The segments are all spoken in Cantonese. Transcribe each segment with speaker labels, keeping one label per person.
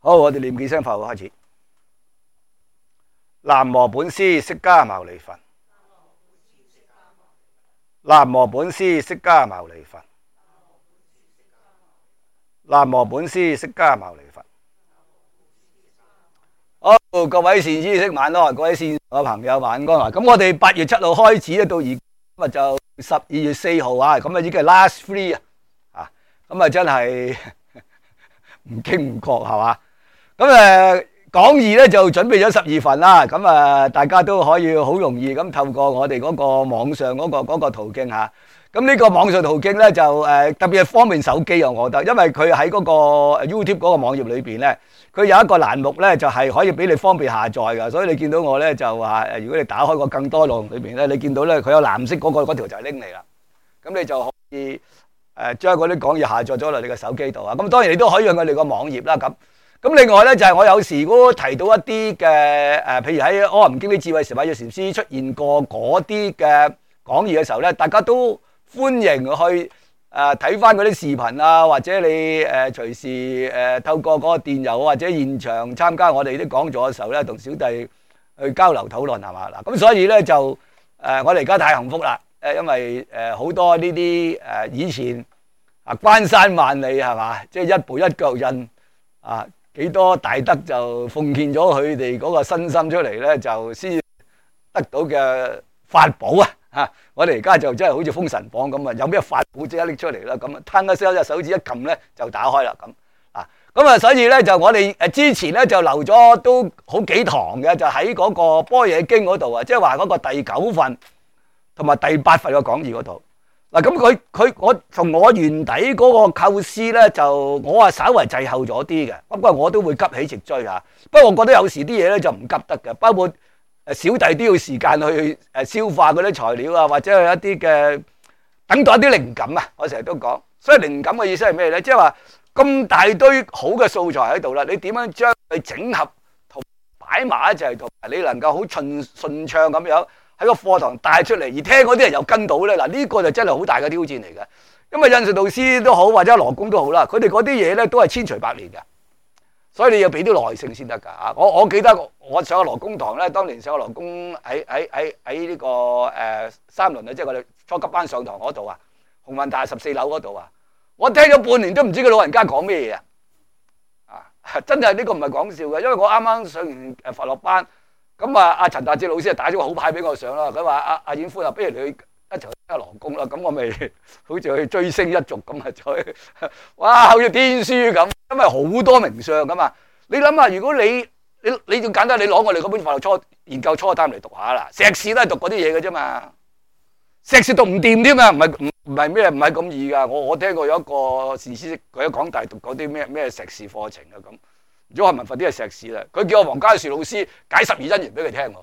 Speaker 1: 好，我哋念幾聲佛號開始。南無本師釋迦牟尼佛。南無本師釋迦牟尼佛。南無本師釋迦牟尼佛。好，各位善知識晚安，各位線上嘅朋友晚安。咁我哋8月7號開始咧，到而今日就12月4號啊，咁啊已經係 last free 啊，咁啊真係唔經唔覺係嘛？咁講義咧就準備咗12份啦，咁啊大家都可以好容易咁透過我哋嗰個網上嗰個途徑嚇。咁呢個網上途徑咧就特別係方便手機啊，我覺得，因為佢喺嗰個 YouTube 嗰個網頁裏邊咧，佢有一個欄目咧就係可以俾你方便下載㗎，所以你見到我咧就話如果你打開個更多內容裏邊咧，你見到咧佢有藍色嗰條就係拎嚟啦，咁你就可以將嗰啲講義下載咗落你個手機度啊。咁當然你都可以用我哋個網頁啦咁。咁另外咧就係我有時如果提到一啲嘅譬如喺《阿含經》啲智慧時或者禪師出現過嗰啲嘅講義嘅時候咧，大家都歡迎去睇翻嗰啲視頻啊，或者你隨時透過嗰個電郵或者現場參加我哋啲講座嘅時候咧，同小弟去交流討論係嘛嗱。咁所以咧就我哋而家太幸福啦，因為好多呢啲以前關山萬里係嘛，即係一步一腳印啊。幾多大德就奉獻咗佢哋嗰個身心出嚟咧，就先得到嘅法寶啊！嚇，我哋而家就真係好似封神榜咁啊，有咩法寶即刻拎出嚟啦，咁啊，攤一聲隻手指一撳咧就打開啦咁啊！咁啊，所以咧就我哋之前咧就留咗都好幾堂嘅，就喺嗰個《般若經》嗰度啊，即係話嗰個第9份同埋第8份嘅講義嗰度。嗱，咁我從我原底嗰個構思咧，就我話稍為滯後咗啲嘅，不過我都會急起直追嚇。不過我覺得有時啲嘢咧就唔急得嘅，包括小弟都要時間去消化嗰啲材料啊，或者係一啲嘅等待一啲靈感啊。我成日都講，所以靈感嘅意思係咩咧？即係話咁大堆好嘅素材喺度啦，你點樣將佢整合同擺埋一齊，同埋你能夠好順暢咁樣喺個課堂帶出嚟，而聽嗰啲人又跟到咧，嗱呢個就真係好大嘅挑戰嚟嘅。因為印順導師都好，或者羅公都好啦，佢哋嗰啲嘢咧都係千錘百煉嘅，所以你要俾啲耐性先得㗎嚇。我記得我上個羅公堂咧，當年上個羅公喺呢個三輪啊，即係我哋初級班上堂嗰度啊，鴻運大14樓嗰度啊，我聽咗半年都唔知佢老人家講咩嘢啊！真係呢個唔係講笑嘅，因為我啱啱上完佛學班。咁阿陳達志老師打咗個好牌俾我上啦。佢話阿演歡啊，不如你一齊去聽羅公啦。咁我咪好似去追星一族咁啊，去哇好似天書咁，因為好多名相噶嘛。你諗下，如果你仲簡單，你攞我哋嗰本法律研究初擔嚟讀下啦，碩士都係讀嗰啲嘢嘅啫嘛。碩士讀唔掂添啊，唔係咁易噶。我聽過有一個禪師，佢喺港大讀嗰啲咩碩士課程啊咁。如果係文佛啲係碩士啦，佢叫我黃嘉樹老師解12因緣俾佢聽喎。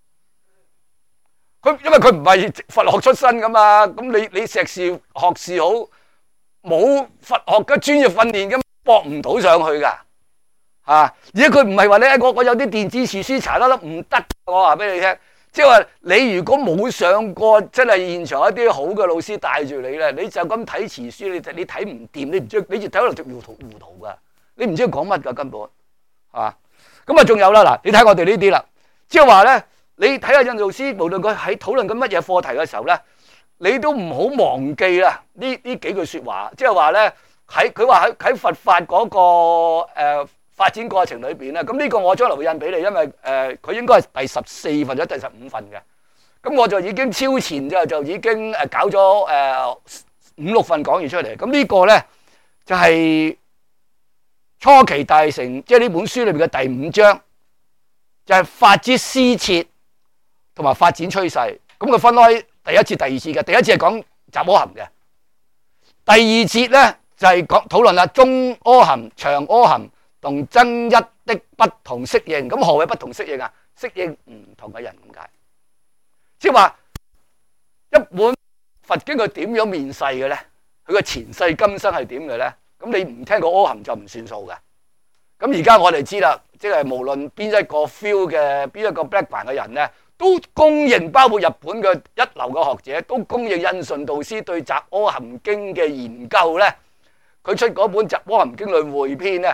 Speaker 1: 因為佢唔係佛學出身噶嘛，咁你碩士學士好冇佛學嘅專業訓練咁，搏唔到上去噶嚇。而且佢唔係話咧，我有啲電子詞書查得唔得，我話俾你聽，即係話你如果冇上過真係現場一啲好嘅老師帶住你咧，你就咁睇詞書，你睇唔掂，你唔知你越睇可能就糊塗噶。你唔知佢講乜㗎根本，係嘛？咁啊仲有啦，嗱，你睇我哋呢啲啦，即係話咧，你睇下印導師，無論佢喺討論緊乜嘢課題嘅時候咧，你都唔好忘記啦呢幾句説話，即係話咧佢話喺佛法嗰個發展過程裏邊咧，咁呢個我將來會印俾你，因為佢應該係第14份或者第15份嘅，咁我就已經超前就已經搞咗5、6份講義出嚟，咁呢個咧就係初期大成，即係呢本書裏邊嘅第5章，就係法之施設同埋發展趨勢。咁佢分開第一節、第二節嘅。第一節係講雜阿含嘅，第二節咧就係講討論啦中阿含、長阿含同增一的不同適應。咁何謂不同適應啊？適應唔同嘅人咁解。即係話一本佛經佢點樣面世嘅咧？佢個前世今生係點嘅咧？咁你唔聽個阿含就唔算數嘅。咁而家我哋知啦，即係無論邊一個 feel 嘅邊一個 background 嘅人咧，都公認，包括日本嘅一流嘅學者都公認印順導師對雜阿含經嘅研究咧，佢出嗰本雜阿含經論匯編咧，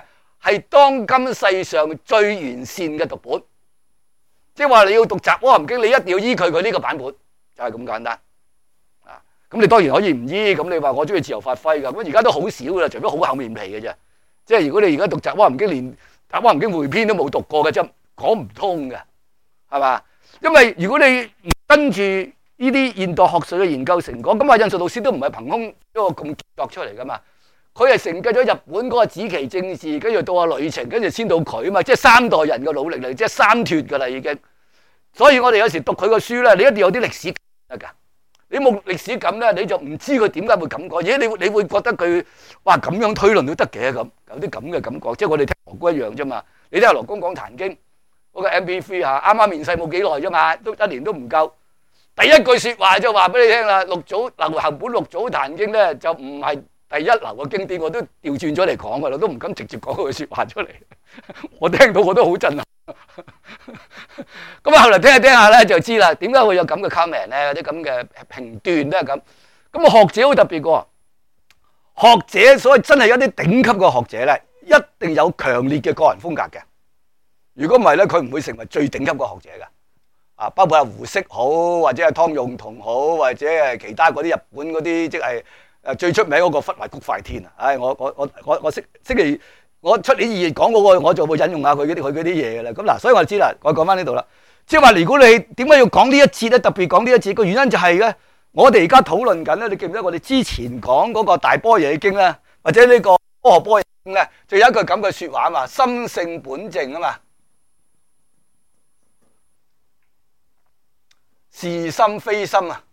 Speaker 1: 係當今世上最完善嘅讀本。即係話你要讀《雜阿含經》，你一定要依佢呢個版本，就係咁簡單。啊，咁你當然可以唔依，咁你話我中意自由發揮㗎。咁而家都好少啦，除非好厚面皮嘅啫。即係如果你而家讀《雜阿含經》，連《雜阿含經》匯編都冇讀過嘅，真講唔通嘅，係嘛？因為如果你唔跟住呢啲現代學術嘅研究成果，咁印順老師都唔係憑空一個咁作出嚟噶嘛。佢係承繼咗日本嗰個紫旗政治，跟住到阿呂澄，跟住先到佢啊嘛，即係三代人嘅努力嚟，即係三脱噶啦已經。所以我哋有時讀佢個書咧，你一定要有啲歷史感得噶。你冇歷史感咧，你就唔知佢點解會咁講。而且你會覺得佢哇咁樣推論都得嘅咁，有啲咁嘅感覺。即係我哋聽羅姑一樣啫嘛。你聽下羅公講《壇經》嗰個 MP3 嚇，啱啱面世冇幾耐啫嘛，都一年都唔夠。第一句説話就話俾你聽啦，六祖流行本六祖壇經咧就唔係第一流嘅經典，我都調轉咗嚟講噶啦，都唔敢直接講嗰句説話出嚟。我聽到我都好震撼。咁啊，後嚟聽下聽下咧就知啦，點解會有咁嘅 comment 咧，啲咁嘅評斷咧咁。咁啊，學者好特別嘅喎，學者所謂真係一啲頂級嘅學者咧，一定有強烈嘅個人風格嘅。如果唔係咧，佢唔會成為最頂級嘅學者嘅。啊，包括阿胡適好，或者係湯用彤好，或者係其他嗰啲日本嗰啲，即係最出名嗰個忽懷谷快天啊！唉，我星期我出年2月講嗰個，我就會引用下佢嗰啲嘢嘅啦。咁嗱，所以我就知啦，我講翻呢度啦。即係話，如果你點解要講呢一節咧？特別講呢一節個原因就係咧，我哋而家討論緊咧，你記唔記得我哋之前講嗰個大般若經咧，或者呢個科學般若經咧，就有一句咁嘅説話嘛，心性本淨啊嘛。是心非心啊，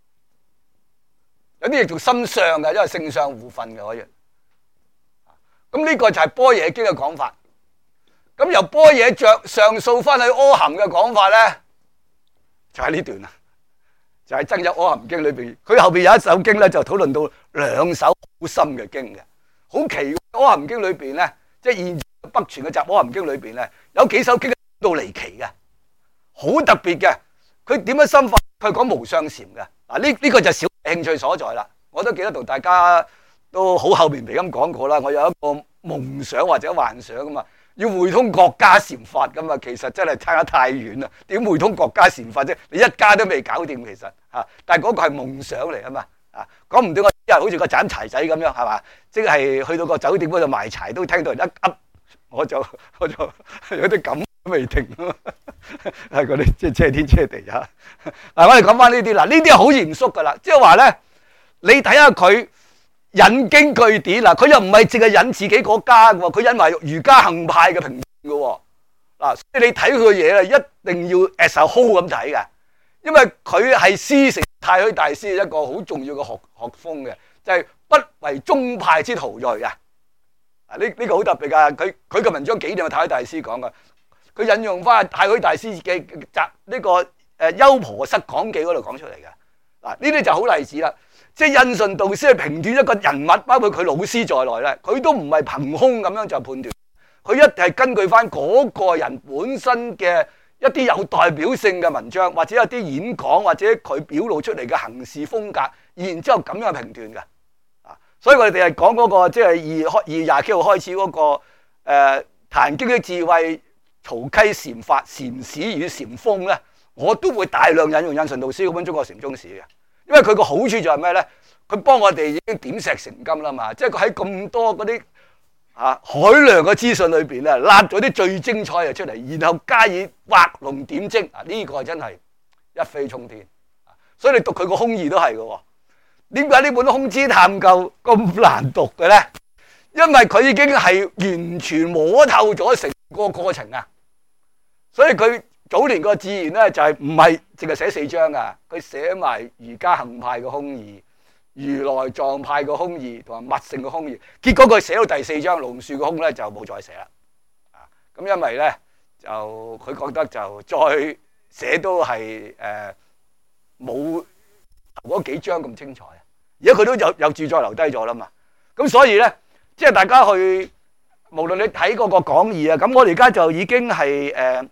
Speaker 1: 有啲亦做心相嘅，因為性相互分嘅可以。咁呢個就係般若經嘅講法。咁由般若上訴翻去阿含嘅講法咧，就係呢段啦，就係增一阿含經裏邊。佢後邊有一首經咧，就討論到兩首好深嘅經嘅，好奇怪。阿含經裏邊咧，即係現北傳嘅雜阿含經裏邊咧，有幾首經到離奇嘅，好特別嘅。佢點樣深化？佢講無相禪嘅。嗱，呢個就小興趣所在啦。我都記得同大家都好厚面皮咁講過啦。我有一個夢想或者幻想噶嘛，要會通國家禪法噶嘛。其實真係差得太遠啦。點會通國家禪法啫？你一家都未搞掂，其實嚇。但係嗰個係夢想嚟啊嘛。啊，講唔掂我一日好似個斬柴仔咁樣係嘛？即係去到個酒店嗰度賣柴都聽到人一噏，我就有啲咁未停咯。係嗰啲即係車天車地啊！嗱，我哋講翻呢啲啦，呢啲係好嚴肅噶啦，即係話咧，你睇下佢引經據典嗱，佢又唔係淨係引自己嗰家嘅喎，佢引埋儒家行派嘅評斷嘅喎。嗱，所以你睇佢嘅嘢咧，一定要 as a whole咁睇嘅，因為佢係師承太虛大師一個好重要嘅學風嘅，就係不為宗派之徒裔啊！呢個好特別噶，佢嘅文章幾點係太虛大師講嘅。佢引用翻太虛大師嘅呢個優婆塞講記嗰度講出嚟嘅。嗱，呢啲就好例子啦。即係印順導師去評斷一個人物，包括佢老師在內咧，佢都唔係憑空咁樣就判斷，佢一定係根據翻嗰個人本身嘅一啲有代表性嘅文章，或者有啲演講，或者佢表露出嚟嘅行事風格，然之後咁樣評斷嘅。啊，所以我哋係講嗰個即係2月廿幾號開始嗰個壇經的智慧。曹溪禪法、禪史與禪風咧，我都會大量引用印順導師嗰本《中國禪宗史》嘅，因為佢個好處就係咩咧？佢幫我哋已經點石成金啦嘛，即係佢喺咁多嗰啲海量嘅資訊裏邊咧，揦咗啲最精彩嘅出嚟，然後加以畫龍點睛啊！呢個真係一飛沖天，所以你讀佢個空義都係嘅。點解呢本《空知探究》咁難讀嘅咧？因為佢已經係完全摸透咗成個過程啊！所以佢早年個自然咧就係唔係淨係寫4章噶，佢寫埋儒家行派嘅空義、如來藏派嘅空義同埋密乘嘅空義。結果佢寫到第4章龍樹嘅空咧就冇再寫啦。啊，咁因為咧就佢覺得就再寫都係冇嗰幾章咁精彩。而家佢都有著作留低咗啦嘛。咁所以咧，即係大家去無論你睇嗰個講義啊，咁我哋而家就已經係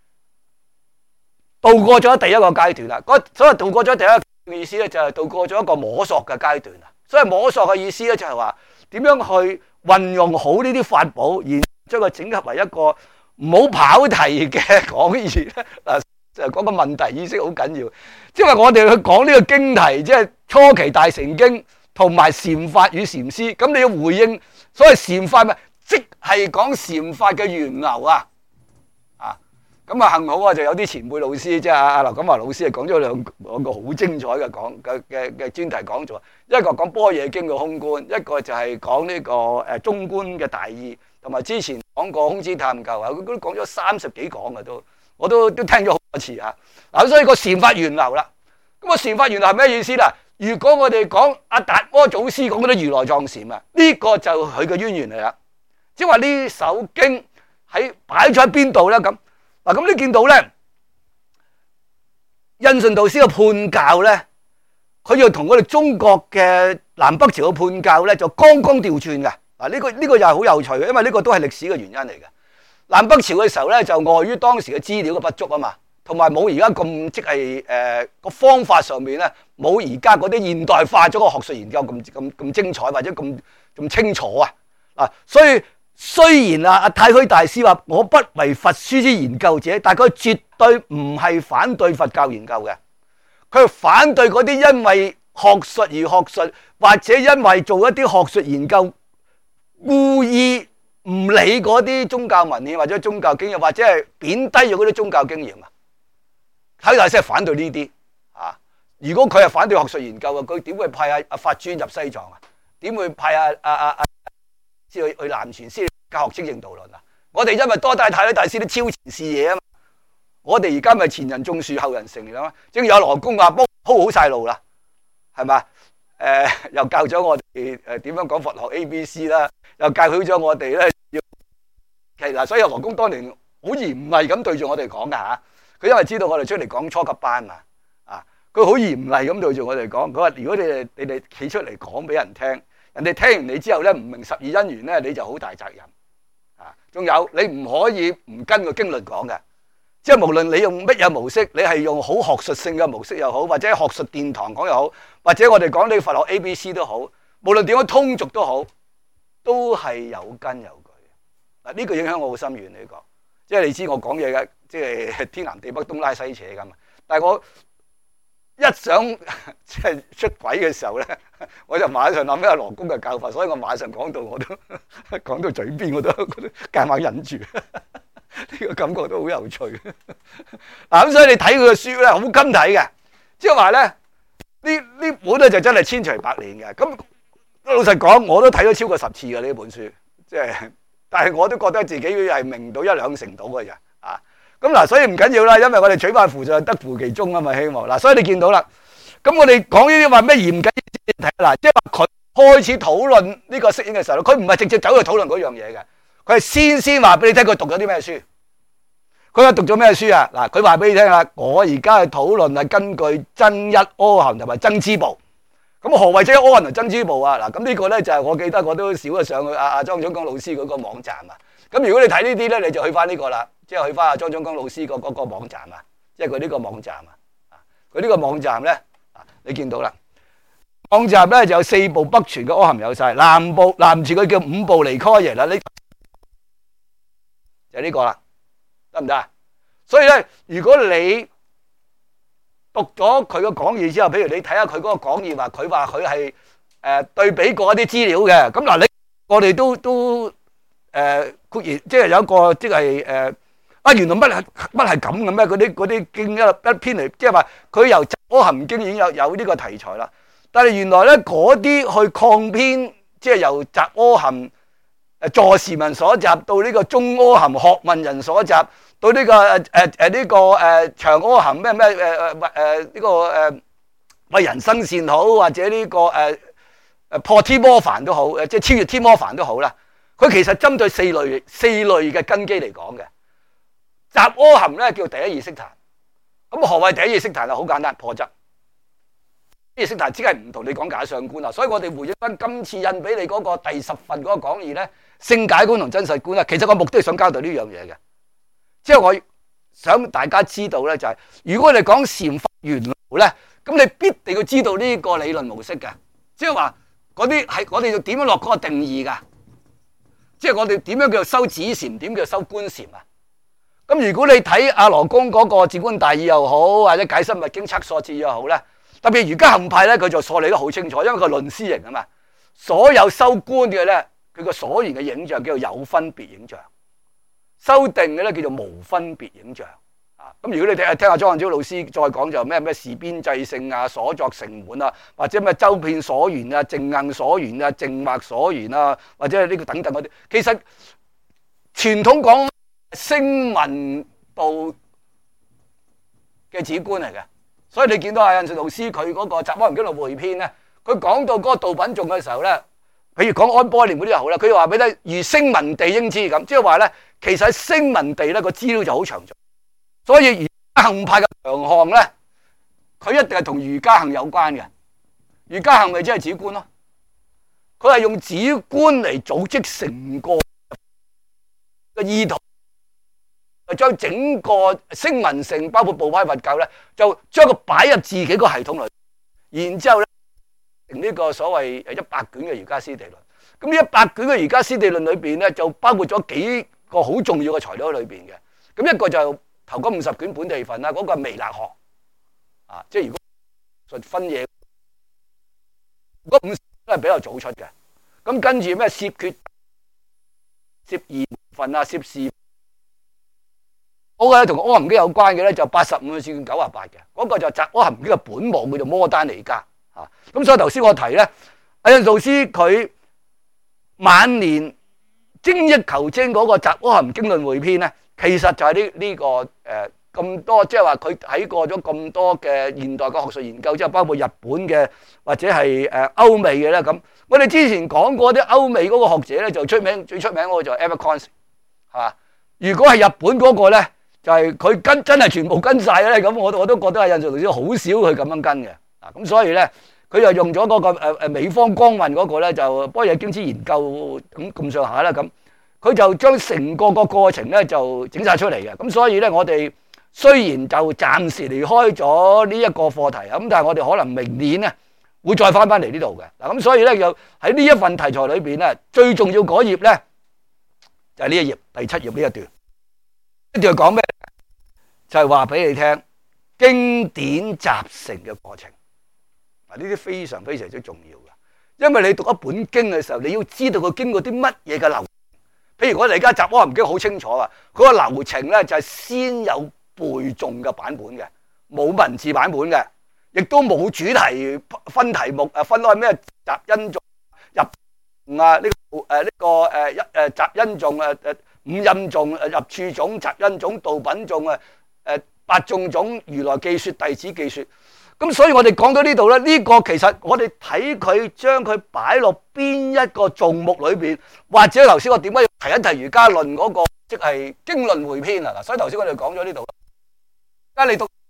Speaker 1: 渡過咗第一個階段啦。所謂渡過咗第一個意思咧，就係渡過咗一個摸索嘅階段啦。所以摸索嘅意思咧，就係話點樣去運用好呢啲法寶，然將佢整合為一個唔好跑題嘅講義咧。嗱，就講個問題意識好緊要，即係話我哋去講呢個經題，即係初期大乘經同埋禪法與禪師，咁你要回應所謂禪法咪，即係講禪法嘅源流啊！咁啊，幸好啊，就有啲前輩老師，即係阿劉錦華老師，係講咗兩個好精彩嘅專題講座，一個講般若經嘅空觀，一個就係講呢個中觀嘅大義，同埋之前講過空知探究啊，佢都講咗30幾講嘅都，我都聽咗好多次啊。嗱，所以個禪法源流啦，咁個禪法源流係咩意思啦？如果我哋講阿達摩祖師講嗰啲如來藏禪啊，呢個就佢嘅淵源嚟啦，即係話呢首經喺擺咗喺邊度咧咁。嗱，咁你見到咧，印順導師嘅判教咧，佢要同我哋中國嘅南北朝嘅判教咧，就剛剛調轉嘅。嗱，呢個又係好有趣嘅，因為呢個都係歷史嘅原因嚟嘅。南北朝嘅時候咧，就礙於當時嘅資料嘅不足啊嘛，同埋冇而家咁即係個方法上面咧，冇而家嗰啲現代化咗個學術研究咁精彩或者咁清楚啊。嗱，所以雖然阿太虛大師話我不為佛書之研究者，但佢絕對唔係反對佛教研究嘅，佢係反對嗰啲因為學術而學術，或者因為做一啲學術研究故意唔理嗰啲宗教文獻或者宗教經驗，或者係貶低咗嗰啲宗教經驗啊。太虛大師係反對呢啲啊！如果佢係反對學術研究啊，佢點會派阿法尊入西藏啊？點會派去南傳先教學清淨道論啊？我哋因為多帶太虛大師啲超前視野啊嘛，我哋而家咪前人種樹後人乘啦嘛，正如有羅公話鋪好晒路啦，係嘛？又教咗我哋點樣講佛學 ABC 啦，又教曉咗我哋咧要其實，所以羅公當年好嚴厲咁對住我哋講噶吓，佢因為知道我哋出嚟講初級班嘛，佢好嚴厲咁對住我哋講，佢話如果你哋企出嚟講俾人聽。人哋聽完你之後咧，唔明十二因緣咧，你就好大責任啊！仲有你唔可以唔跟個經論講嘅，即係無論你用乜嘢模式，你係用好學術性嘅模式又好，或者學術殿堂講又好，或者我哋講你佛學 ABC 都好，無論點樣通俗都好，都係有根有據。嗱，呢個影響我好深遠呢個，即係你知我講嘢嘅，即係天南地北東拉西扯噶嘛，但係我一想即係出軌嘅時候咧，我就馬上諗起阿羅公嘅教法，所以我馬上講到我都講到嘴邊，我都夾硬忍住，呢個感覺都好有趣。嗱，咁所以你睇佢嘅書咧，好襟睇嘅，即係話咧呢本咧就真係千錘百煉嘅。咁老實講，我都睇咗超過10次嘅呢本書，即係，但係我都覺得自己係明到1-2成到嘅啫啊。咁嗱，所以唔緊要啦，因為我哋取法乎上，得乎其中啊嘛，希望嗱，所以你見到啦。咁我哋講呢啲話咩嚴謹睇嗱，即係話佢開始討論呢個釋影嘅時候，佢唔係直接走去討論嗰樣嘢嘅，佢係先話俾你聽佢讀咗啲咩書。佢話讀咗咩書啊？嗱，佢話俾你聽啦，我而家嘅討論係根據增一阿含同埋增支部。咁何謂增一阿含同增支部啊？嗱，咁呢個咧就係我記得我都少咗上去阿莊總講老師嗰個網站啊。咁如果你睇呢啲咧，你就去翻呢個啦，即係去翻阿莊總講老師嗰個網站啊，即係佢呢個網站啊。佢呢個網站咧，你見到啦，網站咧就有4部北傳嘅阿含有晒，南傳佢叫5部離開耶啦，呢就係呢個啦，得唔得啊？所以咧，如果你讀咗佢個講義之後，譬如你睇下佢嗰個講義，佢話佢係對比過一啲資料嘅，咁嗱，我哋都固然即係有一個即係原來乜係咁嘅咩？嗰啲經一篇嚟，即係話佢由集阿含經已經有呢個題材啦。但係原來咧嗰啲去擴編，即係由集阿含坐時文所集到呢個中阿含學問人所集，到呢個長阿含咩呢個為人生善好，或者呢個破天魔梵都好，即係超越天魔梵都好啦。佢其實針對四類嘅根基嚟講嘅。集阿含咧叫第一意識壇，咁何謂第一意識壇啊？好簡單，破執。第一意識壇只係唔同你講假相觀啊，所以我哋回應翻今次印俾你嗰個第10份嗰個講義咧，性解觀同真實觀啊，其實個目的係想交代呢樣嘢嘅，即係我想大家知道咧，就係如果你講禪法源流咧，咁你必定要知道呢個理論模式嘅，即係話嗰啲係我哋要點樣落嗰個定義噶。 即係我哋點樣叫做修止禪，點叫做修觀禪啊？咁如果你睇阿羅公嗰個《止觀大義》又好，或者《解深密經》測所智又好咧，特別瑜伽行派咧，佢就梳理得好清楚，因為佢論師型啊嘛。所有修觀嘅咧，佢個所緣嘅影像叫做有分別影像；修定嘅咧叫做無分別影像。啊，咁如果你聽下莊漢超老師再講就咩事邊際性啊、所作成滿啊，或者咩周遍所緣啊、淨硬所緣啊、淨惑所緣啊，或者係呢個等等嗰啲，其實傳統講聲聞道嘅止觀嚟嘅，所以你見到阿印順老師佢嗰個《雜阿含經》論匯篇咧，佢講到嗰個道品頌嘅時候咧，譬如講安波念嗰啲又好啦，佢又話俾你如聲聞地應知咁，即係話咧，其實喺聲聞地咧個資料就好詳盡，所以瑜伽行派嘅強項咧，佢一定係同瑜伽行有關嘅。瑜伽行咪即係止觀咯，佢係用止觀嚟組織成個嘅意圖。將整個聲聞乘包括部派佛教咧，就將佢擺入自己個系統裏，然之後咧成呢個所謂100卷嘅瑜伽師地論。咁呢100卷嘅瑜伽師地論裏邊咧，就包括咗幾個好重要嘅材料喺裏邊嘅。咁一個就頭嗰50卷本地分啦，嗰個係彌勒學啊，即係如果分嘢，嗰50都係比較早出嘅。咁跟住咩攝決、攝二分啊、攝事。嗰個咧同阿含經有關嘅咧就85至98嘅，嗰個就雜阿含經嘅本母叫做摩丹尼加嚇。咁所以頭先我提咧，阿印老師佢晚年精益求精嗰個雜阿含經論匯篇咧，其實就係呢個咁多，即係話佢睇過咗咁多嘅現代嘅學術研究，即係包括日本嘅或者係歐美嘅咧咁。我哋之前講過啲歐美嗰個學者咧就最出名嗰個就係 Evercoins 係嘛？如果係日本嗰個咧，就係佢真係全部跟晒咧，咁我都覺得阿印順老師好少去咁樣跟嘅，啊咁所以咧佢就用咗嗰個美方光運嗰個咧就般若經之研究咁上下啦，咁佢就將成個過程咧就整晒出嚟嘅，咁所以咧我哋雖然就暫時離開咗呢一個課題，咁但係我哋可能明年咧會再翻嚟呢度嘅，嗱咁所以咧就喺呢一份題材裏邊咧最重要嗰頁咧就係呢一頁第7頁呢一段。呢段講咩？就係話俾你聽經典集成嘅過程。嗱，呢啲非常非常之重要嘅，因為你讀一本經嘅時候，你要知道佢經過啲乜嘢嘅流程。譬如我哋而家雜阿含經好清楚啊，嗰個流程咧就係先有背誦嘅版本嘅，冇文字版本嘅，亦都冇主題分題目分開咩集因頌入啊呢個集因頌五陰頌入處頌集因頌道品頌八眾頌如來記說弟子記說。咁所以我哋講到呢度咧，呢個其實我哋睇佢將佢擺落邊一個頌目裏邊，或者頭先我點解要提一提瑜伽論嗰個，即係經論匯篇啊。嗱，所以頭先我哋講咗呢度，而家你讀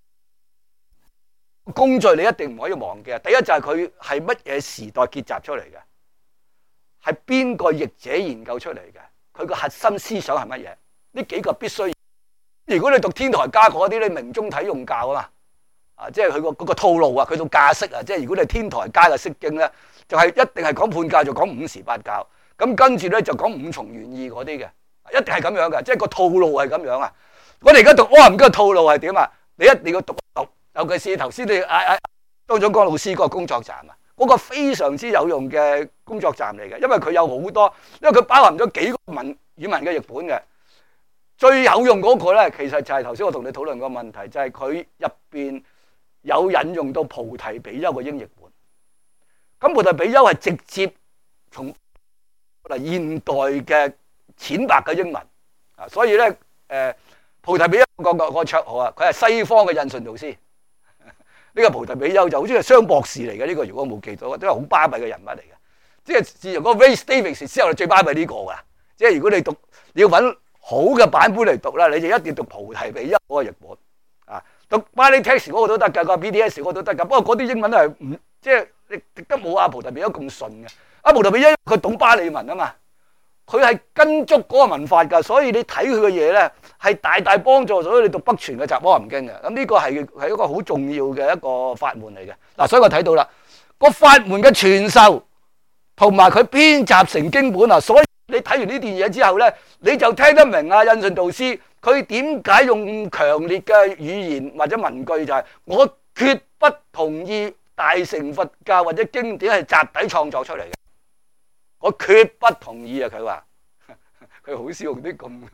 Speaker 1: 工序，你一定唔可以忘記。第一就係佢係乜嘢時代結集出嚟嘅，係邊個譯者研究出嚟嘅，佢個核心思想係乜嘢？呢幾個必須。如果你讀天台家嗰啲，你明宗體用教啊嘛。啊，即係佢個套路啊，佢套架式啊，即係如果你係天台家嘅釋經咧，就係一定係講判教，就講五時八教，咁跟住咧就講五重原意嗰啲嘅，一定係咁樣嘅，即係個套路係咁樣啊。我哋而家讀阿含經嘅套路係點啊？你一定要讀，尤其是頭先你當總講老師嗰個工作站啊，嗰個非常之有用嘅工作站嚟嘅，因為佢有好多，因為佢包含咗幾個語文嘅譯本嘅。最有用嗰個咧，其實就係頭先我同你討論個問題，就係佢入邊有引用到菩提比丘嘅英譯本。咁菩提比丘係直接從現代嘅淺白嘅英文啊，所以咧菩提比丘個綽號啊，佢係西方嘅印順導師。呢個菩提比丘就好似係雙博士嚟嘅，呢個如果冇記錯，都係好巴閉嘅人物嚟嘅。即係自從嗰個 Ray Davis 之後，最巴閉呢個噶。即係如果你要揾好嘅版本嚟讀啦，你就一定要讀菩提比丘嗰個譯本啊，讀 Bali Text 嗰個都得㗎，個 BDS 嗰個都得㗎。不過嗰啲英文係唔即係你讀得冇阿菩提比丘咁順嘅。阿菩提比丘佢懂巴利文啊嘛，佢係跟足嗰個文法㗎，所以你睇佢嘅嘢咧係大大幫助。所以你讀北傳嘅雜阿含經嘅，咁呢個係一個好重要嘅一個法門嚟嘅。嗱，所以我睇到啦，個法門嘅傳授同埋佢編集成經本啊，所以你睇完呢段嘢之後咧，你就聽得明啊，印順導師佢點解用強烈嘅語言或者文句，就係我決不同意大乘佛教或者經典係集體創作出嚟嘅，我決不同意啊！佢話佢好少用啲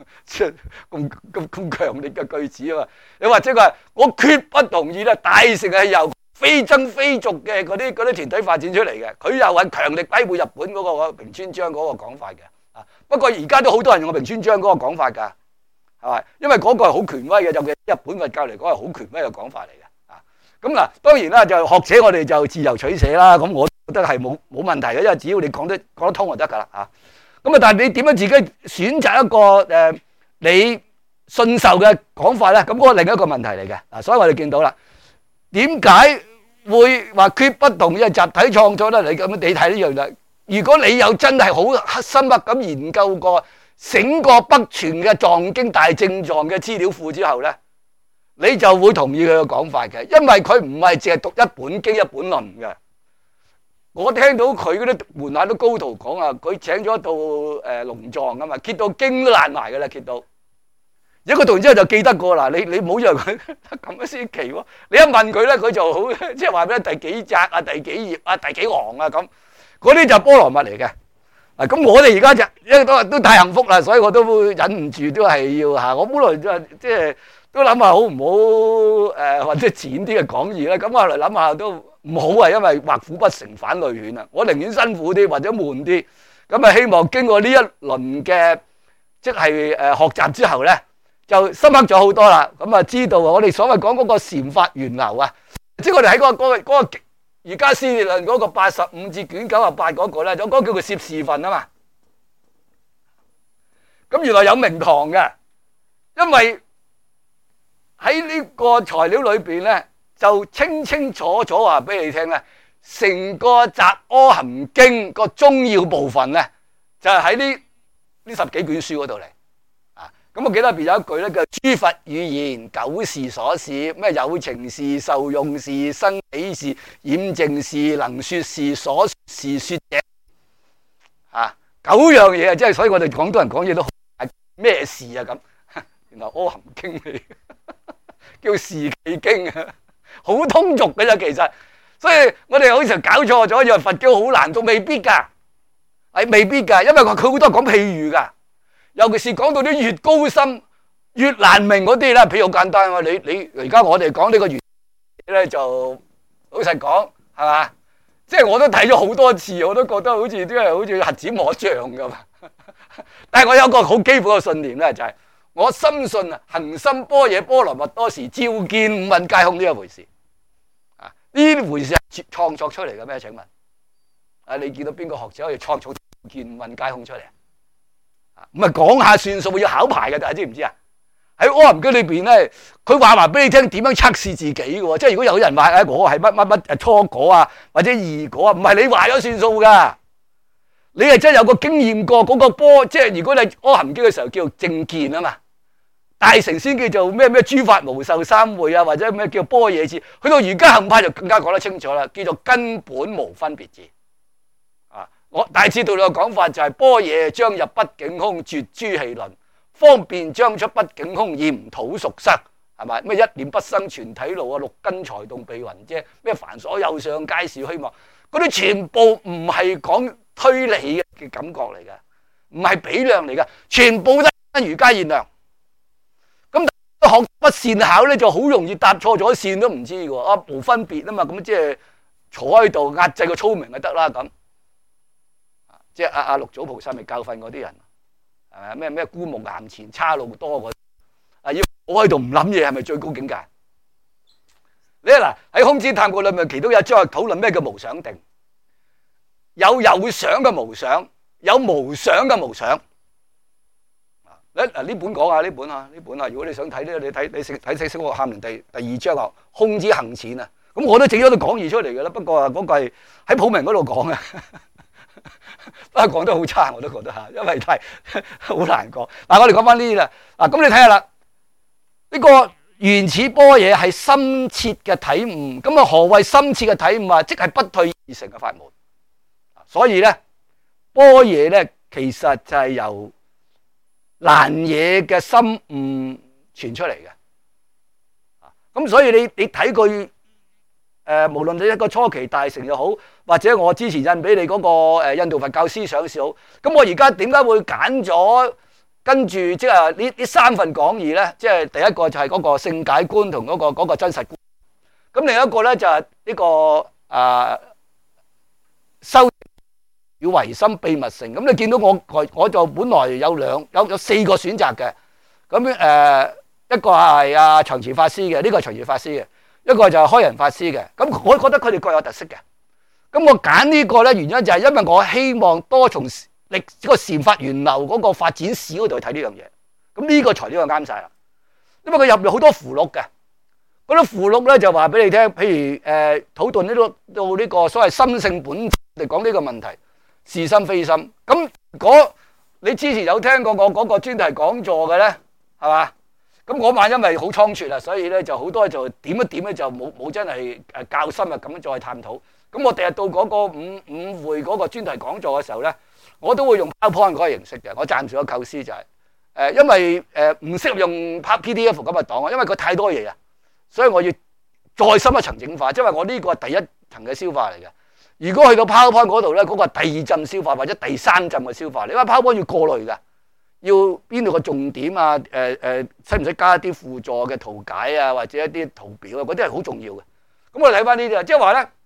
Speaker 1: 咁強烈嘅句子啊嘛，你或者佢話我決不同意咧，大乘係由非僧非俗嘅嗰啲團體發展出嚟嘅，佢又係強力批判日本嗰個明川章嗰個講法嘅。不過而家都好多人用明川章嗰個講法㗎，係咪？因為嗰個係好權威嘅，尤其日本佛教嚟講係好權威嘅講法嚟嘅。咁嗱，當然啦，就學者我哋就自由取捨啦。咁我覺得係冇問題嘅，因為只要你講得通就得㗎啦。咁啊，但係你點樣自己選擇一個你信受嘅講法咧？咁嗰個另一個問題嚟嘅。所以我哋見到啦，點解會話決不同意集體創作咧？你睇呢樣啦。如果你有真係好深刻咁研究過整個北傳嘅藏經大正藏嘅資料庫之後咧，你就會同意佢嘅講法嘅，因為佢唔係淨係讀一本經一本論嘅。我聽到佢嗰啲門下都高徒講啊，佢請咗一套龍藏啊嘛，揭到經都爛埋嘅啦，揭到。而家佢讀完之後就記得過啦，你唔好以為佢咁樣先奇喎。你一問佢咧，佢就好即係話俾你第幾冊啊、第幾頁啊、第幾行啊咁。嗰啲就波羅蜜嚟嘅。咁我哋而家就因為都太幸福啦，所以我都忍唔住都係要嚇。我本來就即係都諗下好唔好或者淺啲嘅講義咧。咁我後來諗下都唔好啊，因為畫虎不成反類犬啊。我寧願辛苦啲或者悶啲。咁啊，希望經過呢一輪嘅即係學習之後咧，就深刻咗好多啦。咁啊，知道我哋所謂講嗰個禪法源流啊，即係我哋喺嗰個而家師論嗰個85至卷98嗰個咧，嗰個叫做攝事分啊嘛。咁原來有名堂嘅，因為喺呢個材料裏邊咧，就清清楚楚話俾你聽咧，成個《雜阿含經》個中要部分咧，就係喺呢10幾卷書嗰度嚟。咁我記得入邊有一句咧，叫諸佛語言九事所示，咩有情事、受用事、生起事、染淨事、能說事、所說事說者，9樣嘢啊！即係所以我哋廣東人講嘢都好咩事啊咁。原來阿含經嚟，叫事記經啊，好通俗嘅啫其實。所以我哋好似搞錯咗，以為佛教好難讀，未必㗎，係未必㗎，因為佢好多講譬喻㗎。尤其是講到啲越高深越難明嗰啲咧，譬如好簡單喎，你而家我哋講呢個原理咧，就老實講係嘛？即係我都睇咗好多次，我都覺得好似都係好似瞎子摸象咁。但係我有個好基本嘅信念咧，就係我深信啊，行深般若波羅蜜多時，照見五蘊皆空呢一回事。呢回事係創作出嚟嘅咩？請問你見到邊個學者可以創造照見五蘊皆空出嚟？唔係講下算數，要考牌嘅，大家知唔知啊？喺阿含經裏邊咧，佢話埋俾你聽點樣測試自己嘅喎。即係如果有人話我係乜初果啊，或者二果啊，唔係你話咗算數噶。你係真係有個經驗過嗰個波，即係如果你阿含經嘅時候叫做正見啊嘛，大乘先叫做咩諸法無受三會啊，或者咩叫般若智。去到瑜伽行派就更加講得清楚啦，叫做根本無分別智。我大智度論嘅講法就係般若將入畢竟空，絕諸戲論，方便將出畢竟空，驗土屬生，係咪？咩一念不生全體路啊，六根財動秘雲啫，咩凡所有相皆是虛妄，嗰啲全部唔係講推理嘅感覺嚟嘅，唔係比量嚟嘅，全部都係瑜伽現量。咁學不善巧咧，就好容易搭錯咗線都唔知喎。無分別啊嘛，咁即係坐喺度壓制個聰明就得啦咁。即係阿六祖菩薩咪教訓嗰啲人，係咪咩孤木岩前叉路多嗰啲？要我喺度唔諗嘢係咪最高境界？你嗱喺空知探過裏面，其中有一章係討論咩叫無想定，有想嘅無想，有無想嘅無想。呢本講下呢本啊，如果你想睇咧，你睇《釋迦函論》第2章啊，空知行淺啊。咁我都整咗個講義出嚟嘅啦，不過嗰個係喺普明嗰度講嘅。不過講得好差，我都覺得嚇，因為太好難講。嗱，我哋講翻呢啲啦。嗱，咁你睇下啦，呢個原始般若係深切嘅體悟。咁啊，何謂深切嘅體悟啊？即係不退而成嘅法門。所以咧，般若咧， 其實就係由蘭野嘅心悟傳出嚟嘅。咁所以你睇佢無論你一個初期大成又好，或者我之前印俾你嗰個印度佛教思想又好，咁我而家點解會揀咗跟住即係呢三份講義咧？即係第一個就係嗰個聖解觀同嗰個真實觀，咁另一個咧就係呢個修與唯心秘密性。咁你見到我就本來有四個選擇嘅，咁一個係阿長慈法師嘅，呢個係長慈法師嘅，一個就係開仁法師嘅。咁我覺得佢哋各有特色嘅。咁我揀呢個咧，原因就係因為我希望多從個禪法源流嗰個發展史嗰度去睇呢樣嘢。咁呢個材料就啱晒啦，因為佢入面好多符錄嘅。嗰啲符錄咧就話俾你聽，譬如討論到呢個所謂心性本質嚟講呢個問題，是心非心。咁如果你之前有聽過我嗰個專題講座嘅咧，係嘛？咁嗰晚因為好倉促啦，所以咧就好多就點一點咧就冇真係較深入咁再探討。咁我第日到嗰個五會嗰個專題講座嘅時候咧，我都會用 PowerPoint 嗰個形式嘅。我暫時個構思就係因為唔適合用 PDF 咁嘅檔啊，因為佢太多嘢啊，所以我要再深一層整化。因為我呢個係第一層嘅消化嚟嘅。如果去到 PowerPoint 嗰度咧，嗰個係第二浸消化或者第三浸嘅消化。你話 PowerPoint 要過濾㗎。要邊度個重點啊？使唔使加一啲輔助嘅圖解啊，或者一啲圖表啊？嗰啲係好重要嘅。咁我哋睇翻呢啲啊，即係話咧，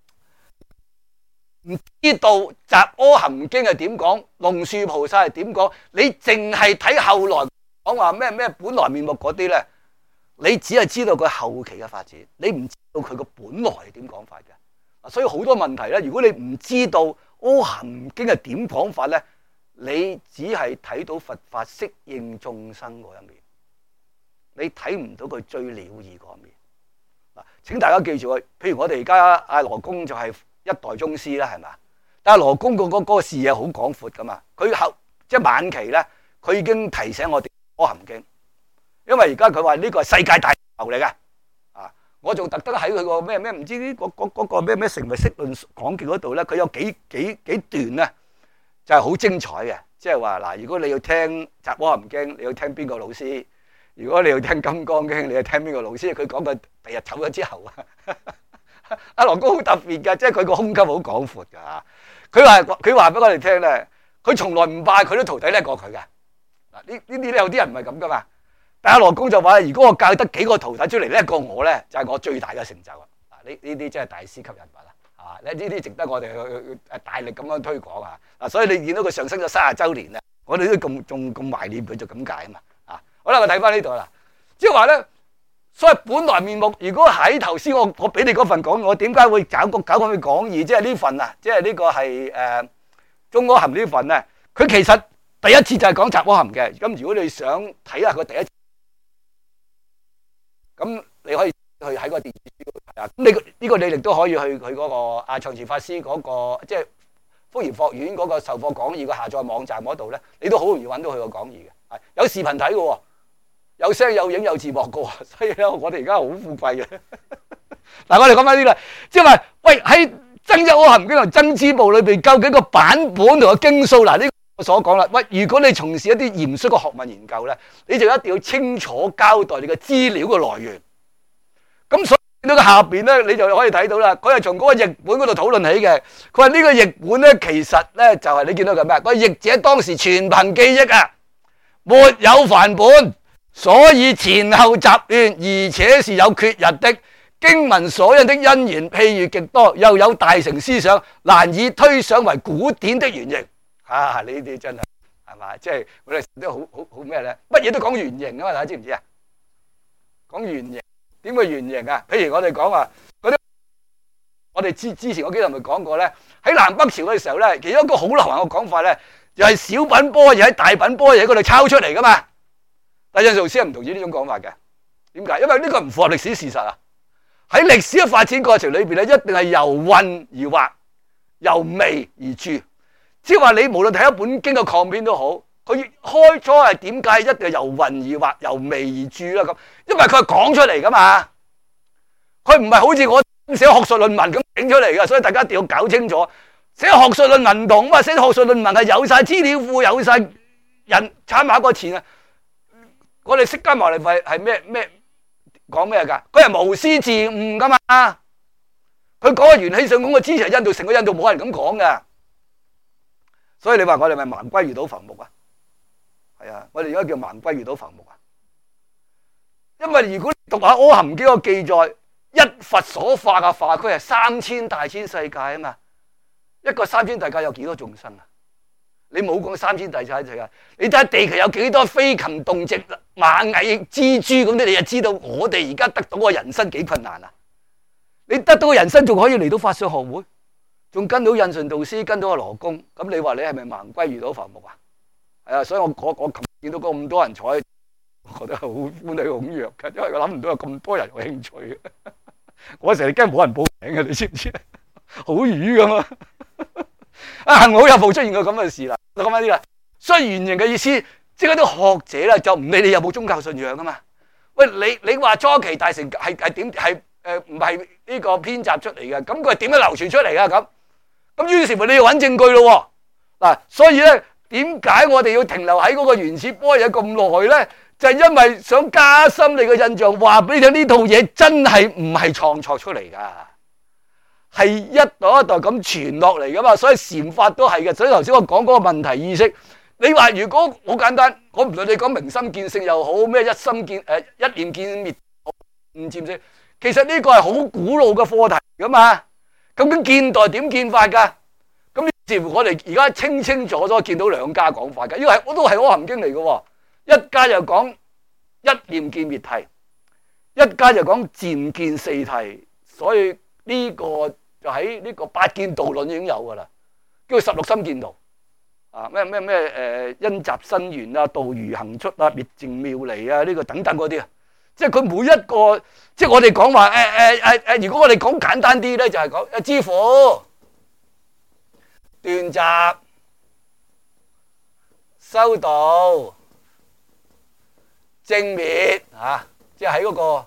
Speaker 1: 唔知道《雜阿含經》係點講，龍樹菩薩係點講，你淨係睇後來講話咩本來面目嗰啲咧，你只係知道佢後期嘅發展，你唔知道佢個本來係點講法嘅。所以好多問題咧，如果你唔知道《阿含經》係點講法咧，你只係睇到佛法適應眾生嗰一面，你睇唔到佢最了義嗰一面。嗱，請大家記住啊，譬如我哋而家阿羅公就係一代宗師啦，係嘛？但係羅公嗰個視野好廣闊噶嘛，佢即係晚期咧，佢已經提醒我哋《阿含經》，因為而家佢話呢個係世界大流嚟嘅。我仲特登喺佢個咩唔知嗰個咩成唯識論講經嗰度咧，佢有幾段咧。就係好精彩嘅，即係話嗱，如果你要聽《雜阿含經》，你要聽邊個老師？如果你要聽《金剛經》，你要聽邊個老師？佢講佢第日走咗之後啊，阿羅公好特別嘅，即係佢個胸襟好廣闊㗎。佢話俾我哋聽咧，佢從來唔拜佢啲徒弟叻過佢嘅。嗱，呢啲咧有啲人唔係咁噶嘛。但係阿羅公就話：如果我教得幾個徒弟出嚟叻過我咧，就係我最大嘅成就啊！嗱，呢啲真係大師級人物啦。呢啲值得我哋去大力咁樣推廣啊！所以你見到佢上升咗30週年咧，我哋都咁懷念佢，就咁解啊嘛！好啦，我睇翻呢度啦，即係話咧，所謂本來面目。如果喺頭先我俾你嗰份講義，我點解會搞咁嘅講義？即係呢份啊，即係呢個係中阿含呢份咧，佢其實第一次就係講雜阿含嘅。咁如果你想睇下佢第一次，咁你可以去喺個電子書度睇下。咁呢個你亦都可以去佢嗰個阿長慈法師嗰個即係福嚴學院嗰個授課講義個下載網站嗰度咧，你都好容易揾到佢個講義嘅。有視頻睇嘅喎，有聲有影有字幕嘅喎，所以咧我哋而家好富貴嘅。嗱，我哋講翻呢啦，即係話喂喺增一阿含經同增支部裏邊，究竟個版本同個經數嗱呢個我所講啦。喂，如果你從事一啲嚴肅嘅學問研究咧，你就一定要清楚交代你嘅資料嘅來源。咁所以見到個下邊咧，你就可以睇到啦。佢係從嗰個譯本嗰度討論起嘅。佢話呢個譯本咧，其實咧就係你見到佢咩？個譯者當時全憑記憶啊，沒有梵本，所以前後雜亂，而且是有缺日的。經文所引的因緣譬喻極多，又有大乘思想，難以推想為古典的原型。呢啲真係嘛？即係我哋都好咩咧？乜嘢都講原型啊嘛！大家知唔知啊？講原型。點會原型啊？譬如我哋講話嗰啲，我哋之前嗰幾日咪講過咧，喺南北朝嘅時候咧，其中一個好流行嘅講法咧，又係小品般若喺大品般若喺嗰度抄出嚟噶嘛。但係印度老師係唔同意呢種講法嘅。點解？因為呢個唔符合歷史事實啊！喺歷史嘅發展過程裏邊咧，一定係由混而畫，由微而著。即係話你無論睇一本經嘅抗篇都好，佢開初係點解一定係由混而畫，由微而著啦咁？因為佢係講出嚟噶嘛，佢唔係好似我寫學術論文咁整出嚟噶，所以大家一定要搞清楚。 寫學術論文唔同嘛，寫學術論文係有晒資料庫，有晒人參考過錢啊。我哋釋迦牟尼佛係咩講咩噶？佢係無師自悟噶嘛。佢講嘅緣起上講嘅支持印度，成個印度冇人咁講噶。所以你話我哋咪盲龜遇到浮木啊？係啊，我哋而家叫盲龜遇到浮木啊。因為如果你讀下《阿含經》個記載，一佛所化嘅化區係3000大千世界啊嘛。一個3000大界有幾多眾生啊？你冇講3000大千世界，你睇下地球有幾多飛禽動植、螞蟻、蜘蛛咁啲，你就知道我哋而家得到個人生幾困難啊！你得到個人生仲可以嚟到法相學會，仲跟到印順導師，跟到阿羅公，咁你話你係咪盲龜遇到浮木啊？係啊，所以我琴見到咁多人坐喺，我覺得好歡喜踴躍嘅，因為我諗唔到有咁多人有興趣。我成日驚冇人報名嘅，你知唔知？好瘀噶嘛！啊，幸好有部出現過咁嘅事啦。就講翻啲啦，所以原型嘅意思，即係啲學者啦，就唔理你有冇宗教信仰啊嘛。喂，你話初期大乘係點係唔係呢個編集出嚟嘅？咁佢係點樣流傳出嚟噶？咁於是乎你要揾證據咯。嗱，所以咧，點解我哋要停留喺嗰個原始般若咁耐咧？就係因為想加深你嘅印象，話俾你聽呢套嘢真係唔係創作出嚟噶。係一代一代咁傳落嚟噶嘛，所以禪法都係嘅。所以頭先我講嗰個問題意識，你話如果好簡單，我唔論你講明心見性又好，咩一心見一念見滅唔佔性，其實呢個係好古老嘅課題噶嘛。究竟現代點見法噶？咁於是乎我哋而家清清楚楚見到兩家講法嘅，因為我都係《阿含經》嚟嘅，一家就講一念見滅諦，一家就講漸見四諦，所以呢個就喺呢個八見道論已經有噶啦，叫16心見道啊，咩因集生緣啊，道如行出啊，滅靜妙離啊，呢個等等嗰啲啊，即係佢每一個，即係我哋講話如果我哋講簡單啲咧，就係講知苦、斷集、修道、正滅啊，即係喺嗰個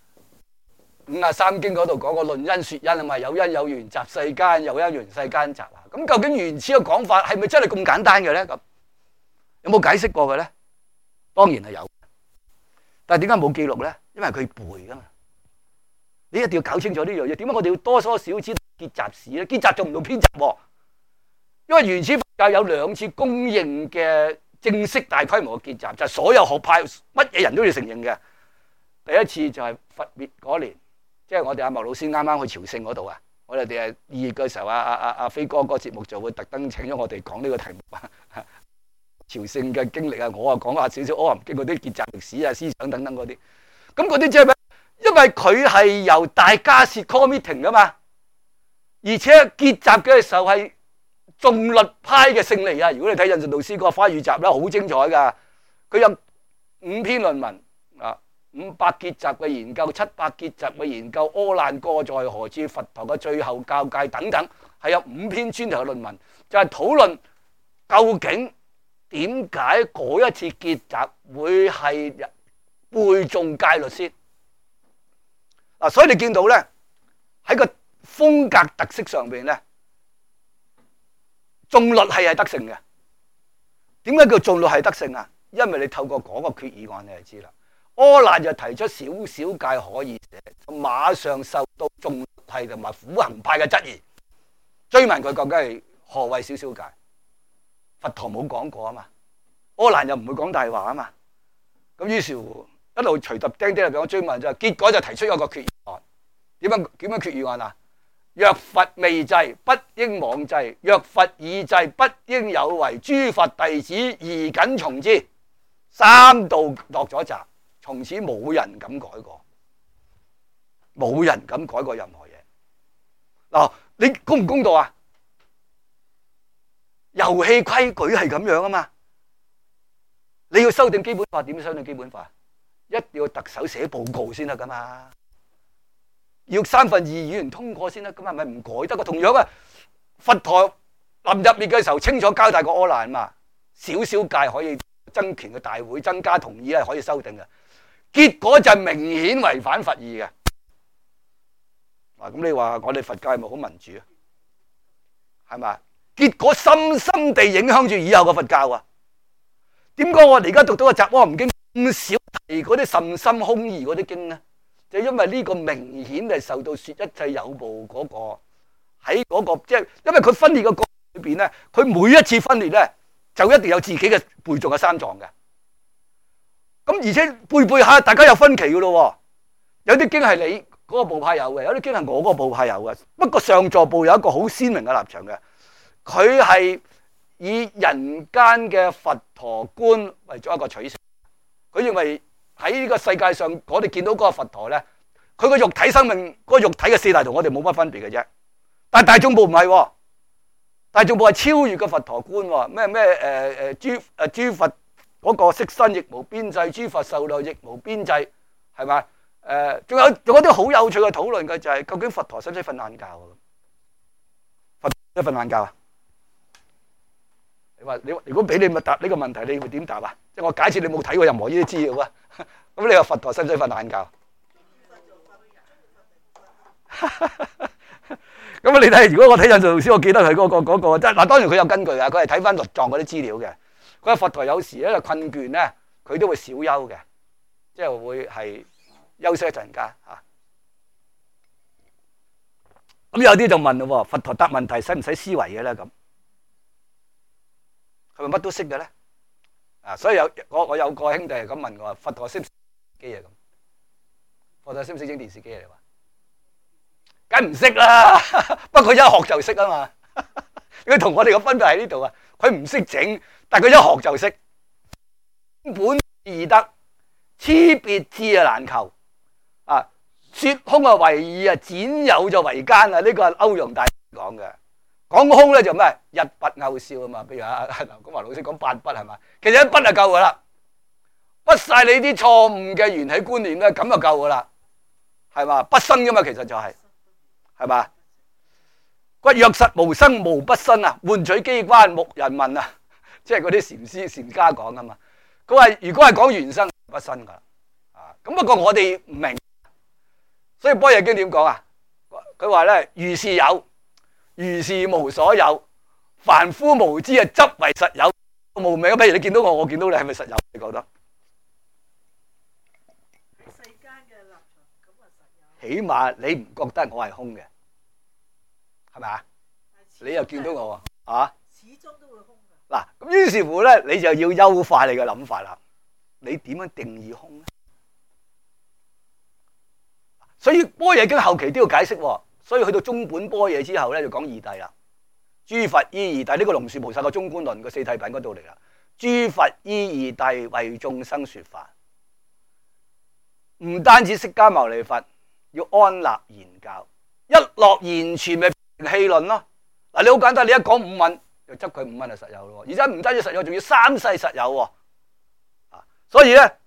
Speaker 1: 53經嗰度講個論因說因啊嘛，有因有緣集世間，有因緣世間集啊。咁究竟原始嘅講法係咪真係咁簡單嘅咧？咁有冇解釋過嘅咧？當然係有，但係點解冇記錄咧？因為佢背噶嘛。你一定要搞清楚呢樣嘢。點解我哋要多少知道結集史咧？結集仲唔用編集喎？因為原始佛教有2次公認嘅正式大規模嘅結集，就係所有學派乜嘢人都要承認嘅。第一次就係佛滅嗰年。即係我哋阿麥老師啱啱去朝聖嗰度啊！我哋係2月嘅時候，阿飛哥個節目就會特登請咗我哋講呢個題目啊，朝聖嘅經歷啊，我啊講下少少阿含經嗰啲結集歷史啊、思想等等嗰啲。咁嗰啲即係咩？因為佢係由大迦葉 call meeting 噶嘛，而且結集嘅時候係眾律派嘅勝利啊！如果你睇印順導師嗰個花語集啦，好精彩噶，佢有5篇論文啊。500結集嘅研究，700結集嘅研究，阿難過在何處，佛陀嘅最後教誡等等，係有5篇專題嘅論文，就係討論究竟點解嗰一次結集會係背誦戒律先嗱，所以你見到咧喺個風格特色上邊咧，眾律係得勝嘅。點解叫眾律係得勝啊？因為你透過嗰個決議案，你就知啦。阿難就提出少少戒可以寫，馬上受到眾律派同埋苦行派嘅質疑，追問佢究竟係何謂少少戒？佛陀冇講過啊嘛，阿難又唔會講大話啊嘛，咁於是乎一路隨揼釘釘入邊追問就，結果就提出一個決議案。點樣決議案啊？若佛未制，不應妄制；若佛已制，不應有違。諸佛弟子宜謹從之。3度落咗閘。從此冇人敢改過，冇人敢改過任何嘢。嗱，你公唔公道啊？遊戲規矩係咁樣啊嘛。你要修訂基本法，點修訂基本法？一定要特首寫報告先得噶嘛。要2/3議員通過先得，咁係咪唔改得？個同樣啊，佛陀臨入滅嘅時候清楚交代過阿難嘛，少少戒可以增權嘅大會增加同意係可以修訂嘅。結果就明顯違反佛意嘅。嗱，咁你話我哋佛教係咪好民主啊？係咪？ 結果深深地影響住以後嘅佛教啊！點解我哋而家讀到個《雜阿含經》咁少提嗰啲甚深空義嗰啲經呢？就因為呢個明顯係受到說一切有部嗰個喺嗰個，即係因為佢分裂嘅過程裏邊咧，佢每一次分裂咧就一定有自己嘅背誦嘅三藏嘅。咁而且背下，大家有分歧噶咯。有啲經係你嗰個部派有嘅，有啲經係我嗰個部派有嘅。不過上座部有一個好鮮明嘅立場嘅，佢係以人間嘅佛陀觀為咗一個取捨。佢認為喺呢個世界上，我哋見到嗰個佛陀咧，佢個肉體生命，嗰個肉體嘅四大同我哋冇乜分別嘅啫。但係大眾部唔係，大眾部係超越嘅佛陀觀，諸佛嗰個色身亦無邊際，諸佛壽量亦無邊際，係咪？仲有啲好有趣嘅討論嘅就係，究竟佛陀使唔使瞓晏覺啊？佛陀使唔使瞓晏覺啊？你如果俾你答呢個問題，你會點答啊？即係我假設你冇睇過任何呢啲資料啊，咁你話佛陀使唔使瞓晏覺？咁你睇，如果我睇印度老師，我記得佢嗰個，即係嗱，當然佢有根據啊，佢係睇翻律藏嗰啲資料嘅。佢話佛陀有時咧困倦咧，佢都會小休嘅，即係會係休息一陣間嚇。咁有啲就問咯，佛陀答問題使唔使思維嘅咧？咁係咪乜都識嘅咧？啊，所以我有個兄弟係咁問我，佛陀識唔識機啊？咁佛陀識唔識整電視機啊？你話梗唔識啦，不過佢一學就識啊嘛。佢同我哋嘅分別喺呢度啊，佢唔識整，但係佢一學就識。本易得，差別智啊難求。啊，說空啊為易啊，展有就為艱啊。呢個係歐陽大講嘅。講空咧就咩？一筆勾銷啊嘛。譬如劉公華老師講八筆係嘛，其實一筆就夠噶啦，筆晒你啲錯誤嘅緣起觀念咧，咁就夠噶啦，係嘛？不生噶嘛，其實就係嘛？骨若實無生無不生啊，換取機關木人問啊，即係嗰啲禪家講啊嘛。佢話如果係講原生不生噶，啊咁不過我哋唔明，所以般若經點講啊？佢話咧如是有。如是無所有，凡夫無知啊，執為實有，無明。譬如你見到我，我見到你，係咪實有？你覺得？世間嘅立場咁啊實有。起碼你唔覺得我係空嘅，係咪啊？你又見到我啊？始終都會空嘅。嗱，咁於是乎咧，你就要優化你嘅諗法啦。你點樣定義空咧？所以般若經後期都要解釋。所以去到中本般若之後咧，就講二諦啦。諸佛依二諦，呢個龍樹菩薩個中觀論個四諦品嗰度嚟啦。諸佛依二諦為眾生說法，唔單止釋迦牟尼佛要安立言教，一落言傳咪平氣論咯。嗱，你好簡單，你一講五蘊，就執佢五蘊就實有咯。而家唔單止實有，仲要三世實有。啊，所以咧，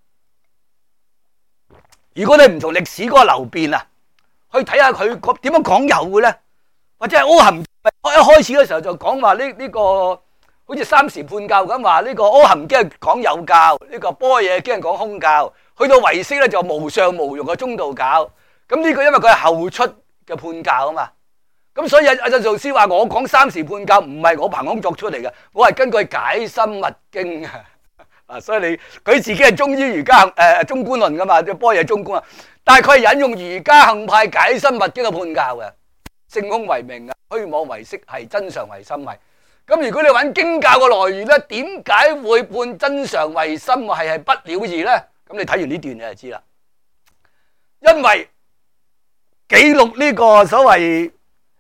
Speaker 1: 如果你唔從歷史嗰個流變啊，去睇下佢點樣講有嘅咧，或者係阿含一開始嘅時候就講話呢個好似三時判教咁，話呢個阿含經係講有教，呢個般若經係講空教，去到唯識咧就無上無容嘅中道教。咁呢個因為佢係後出嘅判教啊嘛，咁所以阿老師話我講三時判教唔係我憑空作出嚟嘅，我係根據解深密經啊，所以佢自己係忠於儒家中觀論噶嘛，即係般若中觀啊。但係佢係引用儒家行派解深密經嘅判教嘅，性空為名啊，虛妄為色係，真常為心係。咁如果你揾經教嘅來源咧，點解會判真常為心係不了義咧？咁你睇完呢段你就知啦。因為記錄呢個所謂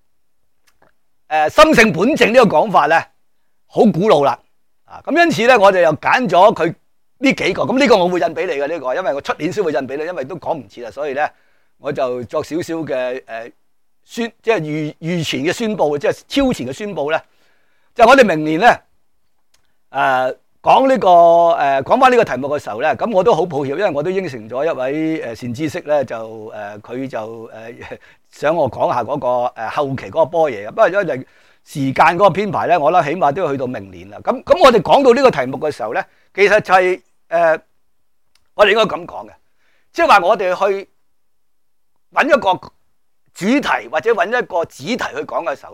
Speaker 1: 心性本淨呢個講法咧，好古老啦。啊，咁因此咧，我哋又揀咗佢呢幾個，咁呢個我會印俾你嘅呢個，因為我出年先會印俾你，因為都講唔切啦，所以咧我就作少少嘅即係預前嘅宣佈，即係超前嘅宣佈咧，就我哋明年咧講呢個講翻呢個題目嘅時候咧，咁我都好抱歉，因為我都應承咗一位善知識咧，就佢就想我講下嗰個後期嗰個般若，不過因為時間嗰個編排咧，我諗起碼都要去到明年啦。咁我哋講到呢個題目嘅時候咧，其實就係我哋應該咁講嘅，即係話我哋去揾一個主題或者揾一個子題去講嘅時候咧，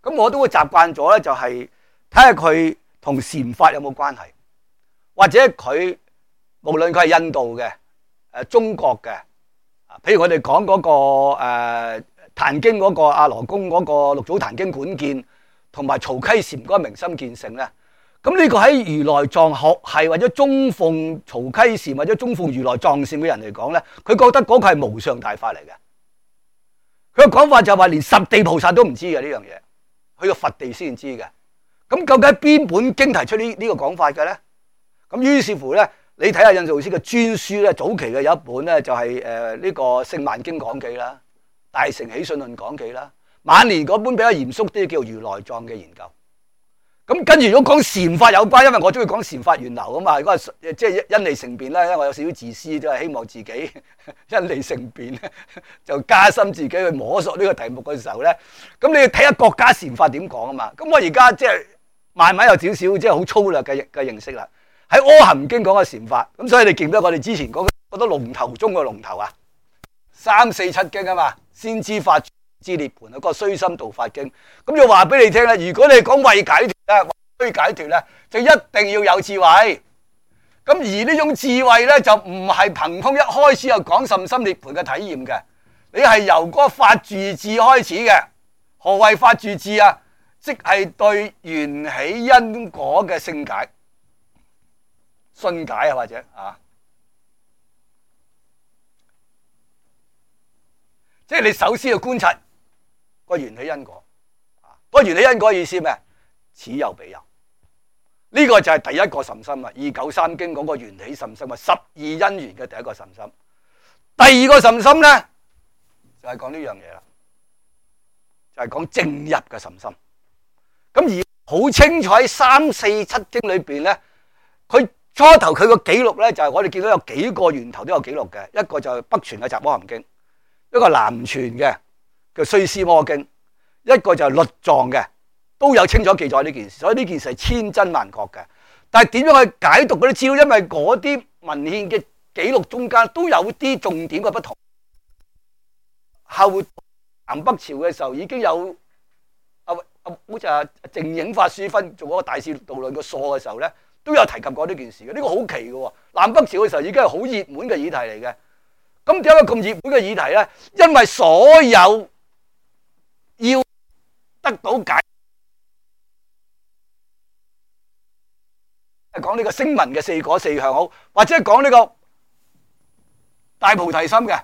Speaker 1: 咁我都會習慣咗咧，就係睇下佢同禪法有冇關係，或者佢無論佢係印度嘅、中國嘅，譬如我哋講嗰個壇經嗰個阿羅公嗰個六祖壇經館見，同埋曹溪禪嗰個明心見性咧。咁呢個喺如來藏學系或者中奉曹溪禪或者中奉如來藏禪嘅人嚟講咧，佢覺得嗰個係無上大法嚟嘅。佢嘅講法就係話連十地菩薩都唔知嘅呢樣嘢，去到佛地先知嘅。咁究竟喺邊本經提出呢個講法嘅咧？咁於是乎咧，你睇下印度老師嘅專書咧，早期嘅有一本咧就係呢個《聖曼經講記》啦，《大乘起信論講記》啦，晚年嗰本比較嚴肅啲叫《如來藏嘅研究》。咁跟住如果講禪法有關，因為我中意講禪法源流啊嘛，如果即係因利乘辯咧，因為我有少少自私，都係希望自己因利乘辯咧，就加深自己去摸索呢個題目嘅時候咧，咁你要睇下國家禪法點講啊嘛。咁我而家即係慢慢有少少即係好粗略嘅認識啦。喺《阿含經》講嘅禪法，咁所以你記唔記得我哋之前講嗰多龍頭中嘅龍頭啊？三四七經啊嘛，先知法之涅槃啊，個須心道法經，咁就話俾你聽咧。如果你講慧解脫咧，虛解脫咧，就一定要有智慧。咁而呢種智慧咧，就唔係憑空一開始就講甚深涅槃嘅體驗嘅，你係由嗰個法住智開始嘅。何謂法住智啊？即係對緣起因果嘅性解、信解啊，或者啊，即係你首先要觀察個緣起因果。個緣起因果意思咩？此有彼有，呢個就係第一個甚深啦。293經講個緣起甚深啊，12因緣嘅第一個甚深。第二個甚深咧，就係講呢樣嘢啦，就係講正入嘅甚深。咁而好清楚喺3、4、7經裏邊咧，佢初頭佢個記錄咧，就係我哋見到有幾個源頭都有記錄嘅。一個就係北傳嘅《雜阿含經》，一個南傳嘅叫《須斯摩經》，一個就係律藏嘅，都有清楚記載呢件事。所以呢件事係千真萬確嘅。但係點樣去解讀嗰啲資料？因為嗰啲文獻嘅記錄中間都有啲重點嘅不同。後南北朝嘅時候已經有好似淨影法師分做嗰個大智度論個疏嘅時候咧，都有提及過呢件事嘅。呢個好奇嘅，南北朝嘅時候已經係好熱門嘅議題嚟嘅。咁點解咁熱門嘅議題咧？因為所有要得到解，講呢個聲聞嘅四果四向好，或者講呢個大菩提心嘅。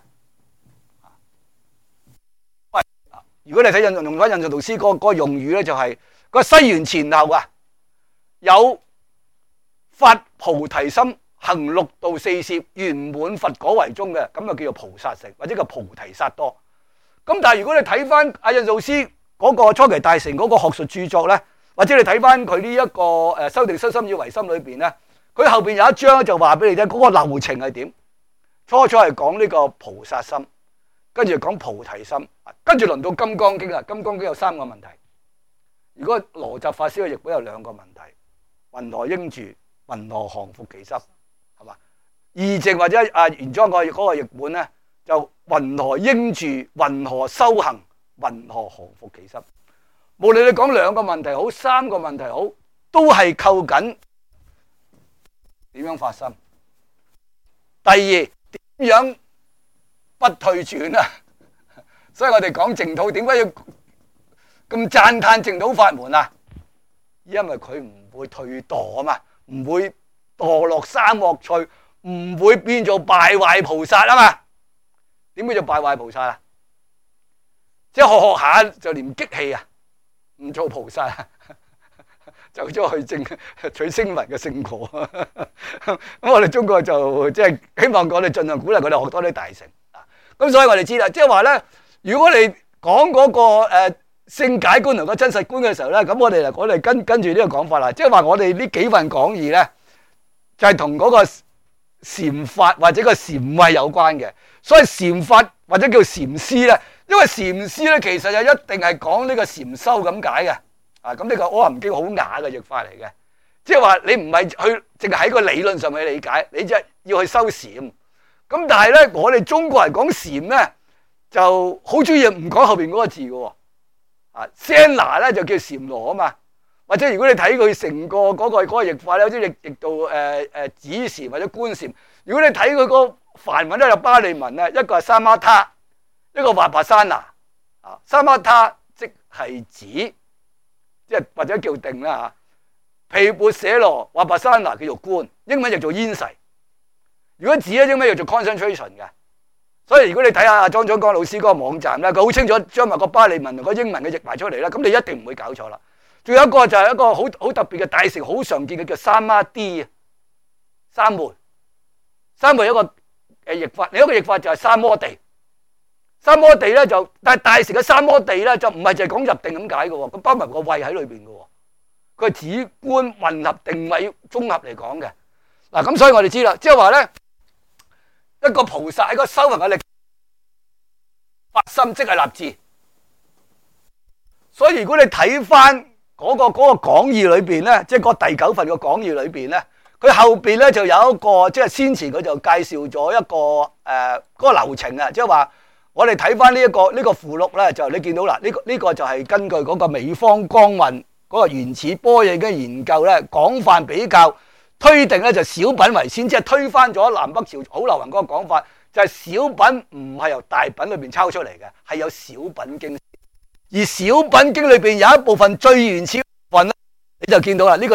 Speaker 1: 喂，如果你睇用翻印度導師嗰個用語咧，就係個西元前後啊，有發菩提心、行六道四攝、圓滿佛果為宗嘅，咁就叫做菩薩成，或者叫菩提薩多。咁但係如果你睇翻阿印度導師嗰個初期大成嗰個學術著作咧，或者你睇翻佢呢一個修訂身心以為心裏邊咧，佢後邊有一章就話俾你聽嗰個流程係點。初係講呢個菩薩心，跟住講菩提心，跟住輪到金剛經啦。金剛經有3個問題。如果羅什法師嘅譯本有2個問題：云何應住，云何降伏其心，係嘛？義淨或者原裝嗰個譯本咧，就云何應住，云何修行，云何降伏其心。無論你講2個問題好，3個問題好，都係扣緊點樣發心。第二，點樣不退轉啊？所以我哋講淨土，點解要咁讚歎淨土法門啊？因為佢唔會退墮啊嘛，唔會墮落三惡趣，唔會變做敗壞菩薩啊嘛。點叫做敗壞菩薩啊？即係學下就連激氣啊，唔做菩薩，走咗去取聲聞嘅聖果。咁我哋中國就即係希望我哋盡量鼓勵佢哋學多啲大乘。咁所以我哋知啦，即係話咧，如果你講嗰個聖解觀同個真實觀嘅時候咧，咁我哋跟住呢個講法啦，即係話我哋呢幾份講義咧，就係同嗰個禪法或者個禪慧有關嘅。所以禪法或者叫禪師咧，因為禪師咧其實就一定係講呢個禪修咁解嘅。咁呢個阿含經好雅嘅譯法嚟嘅，即係話你唔係去淨係喺個理論上去理解，你即係要去修禪。咁但係咧，我哋中國人講禪咧，就好中意唔講後邊嗰個字嘅。 Senna 咧就叫禪羅啊嘛。或者如果你睇佢成個嗰個譯法咧，有啲譯到子禪或者觀禪。如果你睇佢個梵文咧有巴利文咧，一個係三瑪他，一個華帕山拿。三瑪他即係止，即係或者叫定啦嚇。毗缽舍羅華帕山拿叫做觀，英文就做煙誓。如果止咧，英文叫做 concentration 嘅。所以如果你睇下莊長江老師嗰個網站咧，佢好清楚將埋個巴利文同個英文嘅譯埋出嚟啦，咁你一定唔會搞錯啦。仲有一個就係一個好特別嘅大乘好常見嘅叫三摩地，三昧一個譯法，另一個譯法就係三摩地。三摩地咧就，但係大乘嘅三摩地咧就唔係淨係講入定咁解嘅喎，咁包埋個慧喺裏邊嘅喎，佢係止觀混合定位綜合嚟講嘅。嗱咁所以我哋知啦，即係話咧一個菩薩喺個修行嘅力發心即係立志。所以如果你睇翻嗰個講義裏邊咧，即係嗰第9份嘅講義裏邊咧，佢後邊咧就有一個，即係先前佢就介紹咗一個嗰個流程啊，即係話我哋睇翻呢個附錄咧，就你見到啦，呢個就係根據嗰個美方光運嗰個原始般若嘅研究咧，廣泛比較推定咧就小品為先，即係推翻咗南北朝好流行嗰個講法，就係小品唔係由大品裏邊抄出嚟嘅，係有小品經。而小品經裏邊有一部分最原始部分咧，你就見到啦，呢個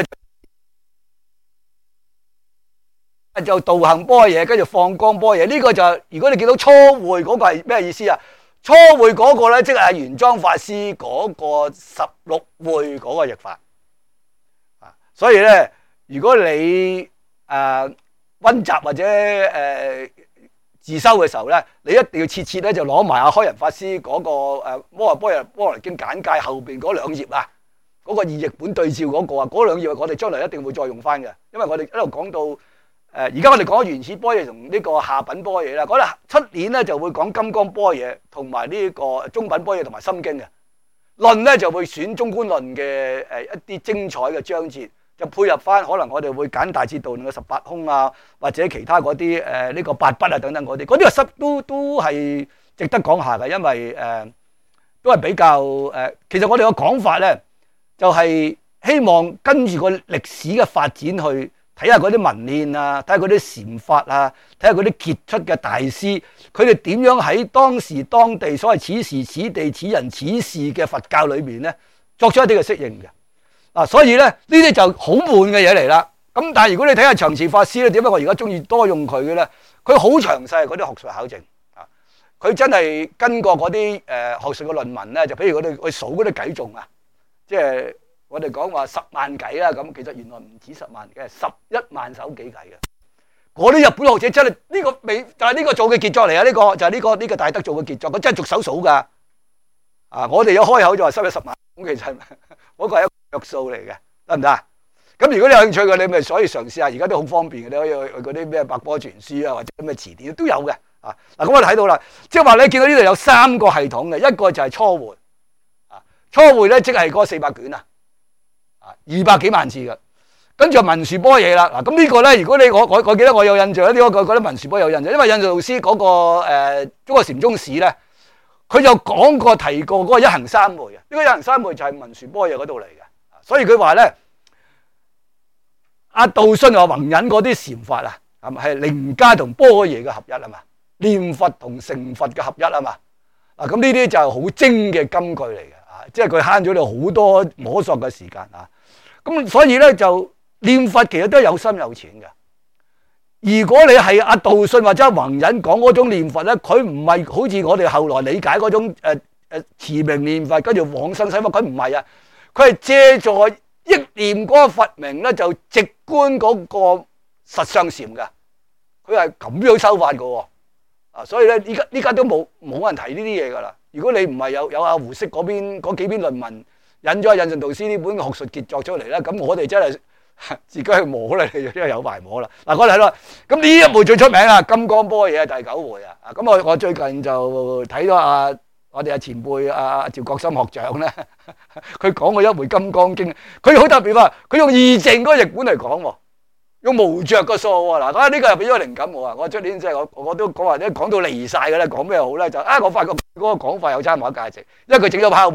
Speaker 1: 就道行般若，跟住放光般若。呢個就如果你見到初會嗰個係咩意思啊？初會嗰個咧，即係玄奘法師嗰個16會嗰個譯法。所以咧，如果你溫習或者自修嘅時候咧，你一定要切切咧就攞埋阿開仁法師嗰個《摩訶般若波羅經簡介》後邊嗰2頁啊，嗰個意譯本對照嗰個啊，嗰2頁我哋將來一定會再用翻嘅，因為我哋一路講到而家我哋講原始般若同呢個下品般若啦，嗰出年咧就會講金剛般若同埋呢個中品般若同埋心經嘅論咧，就會選中觀論嘅一啲精彩嘅章節。就配合翻，可能我哋會揀大智度論嘅18空啊，或者其他嗰啲呢個八筆啊等等嗰啲，嗰啲都係值得講下嘅，因為都係比較其實我哋嘅講法咧，就係希望跟住個歷史嘅發展去睇下嗰啲文獻啊，睇下嗰啲禪法啊，睇下嗰啲傑出嘅大師，佢哋點樣喺當時當地所謂此時此地此人此事嘅佛教裏面咧，作出一啲嘅適應嘅。所以咧呢啲就好悶嘅嘢嚟啦。咁但係如果你睇下長慈法師咧，點解我而家中意多用佢嘅咧？佢好詳細嗰啲學術考證啊，佢真係跟過嗰啲學術嘅論文咧，就譬如我哋去數嗰啲偈頌啊，即係我哋講話10萬偈啦，咁其實原來唔止10萬嘅，11萬首幾偈嘅。嗰啲日本學者真係呢個未就係呢個做嘅傑作嚟啊！呢個就係呢個大德做嘅傑作，佢真係逐手數㗎。我哋一開口就話收咗10萬，咁其實嗰個係一個約數嚟嘅，得唔得啊？咁如果你有興趣嘅，你咪可以嘗試下，而家都好方便嘅，你可以去嗰啲咩百科全書啊，或者咩詞典都有嘅。咁我哋睇到啦，即係話你見到呢度有3個系統嘅，一個就係初會，初會咧即係嗰400卷啊，200幾萬字嘅，跟住文殊般若啦。咁呢個咧，如果你我記得我有印象，我覺得文殊般若有印象，因為印度老師嗰個中國禪宗史咧。佢就講過提過嗰個一行三昧啊，呢個一行三昧就係文殊般若嗰度嚟嘅，所以佢話咧，阿道信話弘忍嗰啲禪法啊，係靈家同般若嘅合一啊嘛，念佛同成佛嘅合一啊嘛，咁呢啲就係好精嘅金句嚟嘅，即係佢慳咗你好多摸索嘅時間啊，咁所以咧就念佛其實都係有深有淺嘅。如果你係阿道信或者弘忍講嗰種念佛咧，佢唔係好似我哋後來理解嗰種持名念佛跟住往生西方，佢唔係啊，佢係借助憶念嗰個佛名咧，就直觀嗰個實相禪嘅，佢係咁樣修法嘅，所以咧依家都冇人提呢啲嘢噶啦。如果你唔係有阿胡適嗰邊嗰幾篇論文引咗阿印順導師呢本學術傑作出嚟咧，咁我哋真係自己去摸啦，真係有排摸啦。我哋睇啦，咁呢一回最出名啊，金剛般若第9回啊。咁我最近就睇咗我哋前輩趙國深學長咧，佢講過一回金剛經，佢好特別喎，佢用義淨嗰個譯本嚟講喎，用無着個數喎。嗱，呢個又俾咗靈感我啊！我出年即係我都講話咧，講到離晒嘅咧，講咩好咧？就我發覺嗰個講法有參考價值，因為佢整咗 PowerPoint啊。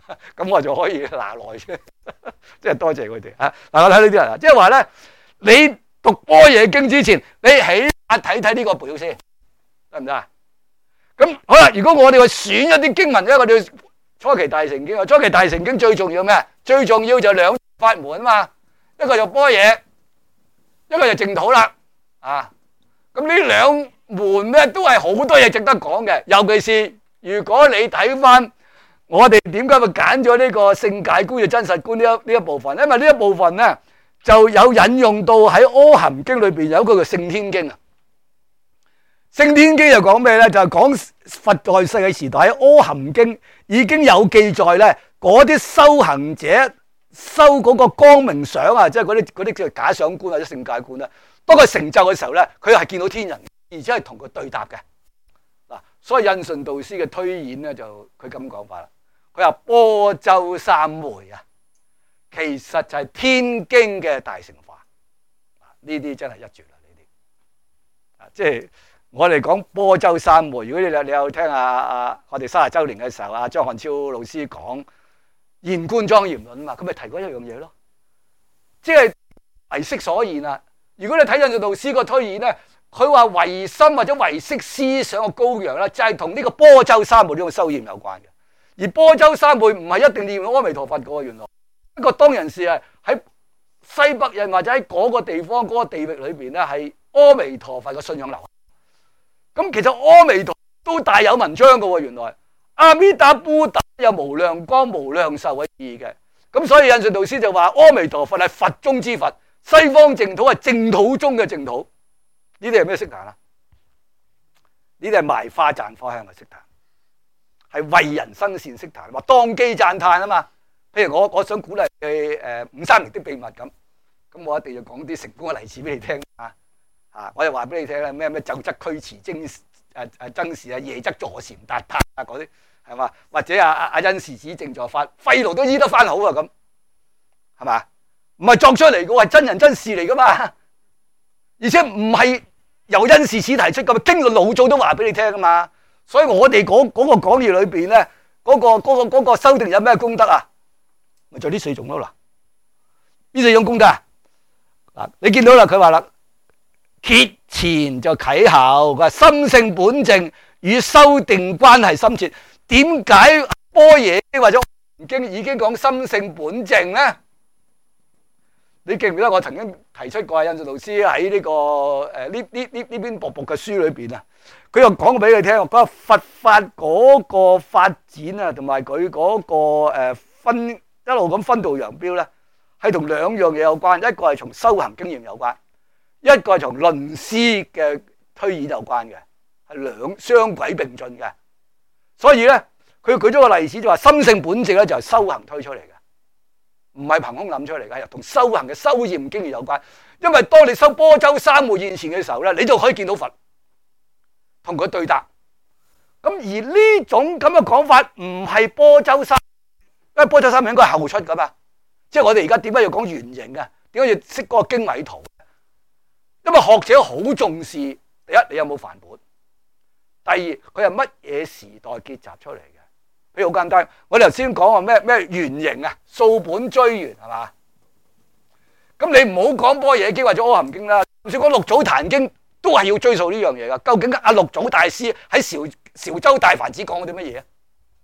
Speaker 1: 咁我就可以拿來嘅，即係多謝佢哋啊！嗱，我睇呢啲人啊，即係話咧，你讀般若經之前，你起碼睇睇呢個表先，得唔得啊？咁好啦，如果我哋去選一啲經文咧，我哋初期大乘經啊，初期大乘經最重要咩？最重要就兩法門啊嘛，一個就般若，一個就淨土啦，啊！咁呢兩門咧都係好多嘢值得講嘅，尤其是如果你睇翻我哋點解會揀咗呢個性解觀嘅真實觀呢一部分，因為呢一部分咧就有引用到喺《阿含經》裏邊有一個叫《聖天經》啊，《聖天經》就講咩咧？就係講佛在世嘅時代喺《阿含經》已經有記載咧，嗰啲修行者修嗰個光明相啊，即係嗰啲叫假想觀或者性解觀啦。當佢成就嘅時候咧，佢係見到天人，而且係同佢對答嘅嗱。所以印順導師嘅推演咧，就佢咁講法啦。佢話般舟三昧啊，其實就係天經嘅大乘化。呢啲真係一絕啦！呢啲啊，即係我哋講般舟三昧。如果你有聽我哋30週年嘅時候，張漢超老師講現觀莊嚴論啊嘛，佢咪提過一樣嘢咯，即係唯識所言啊。如果你睇印順導師個推演咧，佢話唯心或者唯識思想嘅高揚啦，就係同呢個般舟三昧呢個修驗有關嘅。而般舟三昧唔係一定念阿彌陀佛嘅，原來一個當人士係喺西北印或者喺嗰個地方嗰個地域裏邊咧，係阿彌陀佛嘅信仰流行。咁其實阿彌陀都大有文章嘅，原來阿彌達布達有無量光無量壽嘅意義嘅。咁所以印順導師就話阿彌陀佛係佛中之佛，西方淨土係淨土中嘅淨土。呢啲係咩色壇啊？呢啲係賣花讚花香嘅色壇，係為人生善色壇，話當機讚嘆啊嘛。譬如我想鼓勵佢五三零的秘密咁我一定要講啲成功嘅例子俾你聽啊！我又話俾你聽啦，咩晝則驅馳僧士啊，夜則坐禪達他啊，嗰啲係嘛？或者阿恩士子正在發，肺癆都醫得翻好啊，咁係嘛？唔係作出嚟嘅，係真人真事嚟噶嘛，而且唔係由恩士子提出噶嘛，經論老祖都話俾你聽噶嘛。所以我哋嗰個講義裏邊咧，嗰個修訂有咩功德啊？咪就呢4種咯嗱，呢4種功德嗱，你見到啦，佢話啦，揭前就啟後，佢話心性本淨與修定關係深切。點解般若或者經已經講心性本淨咧？你記唔記得我曾經提出過印順導師喺呢個呢篇薄薄嘅書裏邊啊？佢又講俾你聽，嗰個佛法嗰個發展啊，同埋佢嗰個一路咁分道揚鑣咧，係同兩樣嘢有關。一個係從修行經驗有關，一個係從論師嘅推演有關嘅，係兩雙軌並進嘅。所以咧，佢舉咗個例子就話，心性本淨咧就係修行推出嚟嘅，唔係憑空諗出嚟嘅，又同修行嘅修驗經驗有關。因為當你修般舟三昧現前嘅時候咧，你就可以見到佛，同佢對答。咁而呢種咁嘅講法唔係般舟三，因為般舟三昧應該係後出噶嘛。即係我哋而家點解要講原型啊？點解要識嗰個經緯圖？因為學者好重視，第一你有冇梵本，第二佢係乜嘢時代結集出嚟嘅？譬如好簡單，我哋頭先講話咩原型啊，溯本追源係嘛？咁你唔好講般若經或者阿含經啦，就算講六祖壇經都係要追溯呢樣嘢噶。究竟阿六祖大師喺韶州大梵寺講咗啲乜嘢啊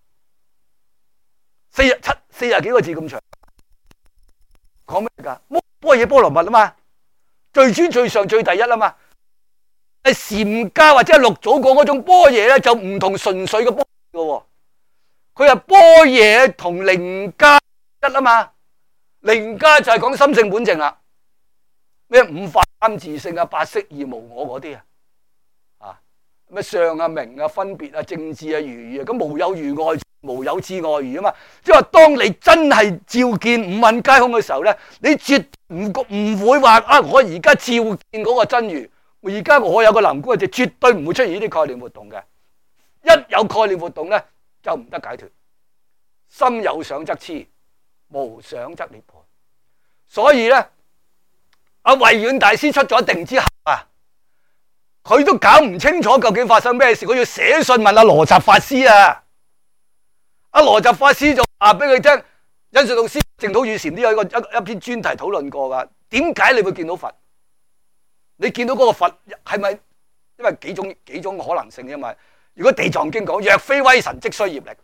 Speaker 1: ？40幾個字咁長，講咩噶？般若波羅蜜啊嘛，最尊最上最第一啊嘛。係禪家或者係六祖講嗰種般若咧，就唔同純粹嘅般若噶。佢係般若同楞伽一啊嘛。楞伽就係講心性本淨啦，咩五法三自性啊、八識二無我嗰啲咩相啊、名啊、分別啊、正智啊、如意啊，咁無有如外，無有智外如啊嘛。即係話，當你真係照見五蘊皆空嘅時候咧，你絕唔會話我而家照見嗰個真如，而家我有個能觀，就絕對唔會出現呢啲概念活動嘅。一有概念活動咧，就唔得解脫。心有想則痴，無想則涅槃。所以咧，阿慧遠大師出咗定之後啊，佢都搞唔清楚究竟發生咩事，佢要寫信問阿羅什法師啊。 阿羅什法師就話俾佢聽，印順導師淨土與禪都有一篇專題討論過噶。點解你會見到佛？你見到嗰個佛係咪？因為幾種可能性啫嘛。如果地藏經講若非威神，即須業力。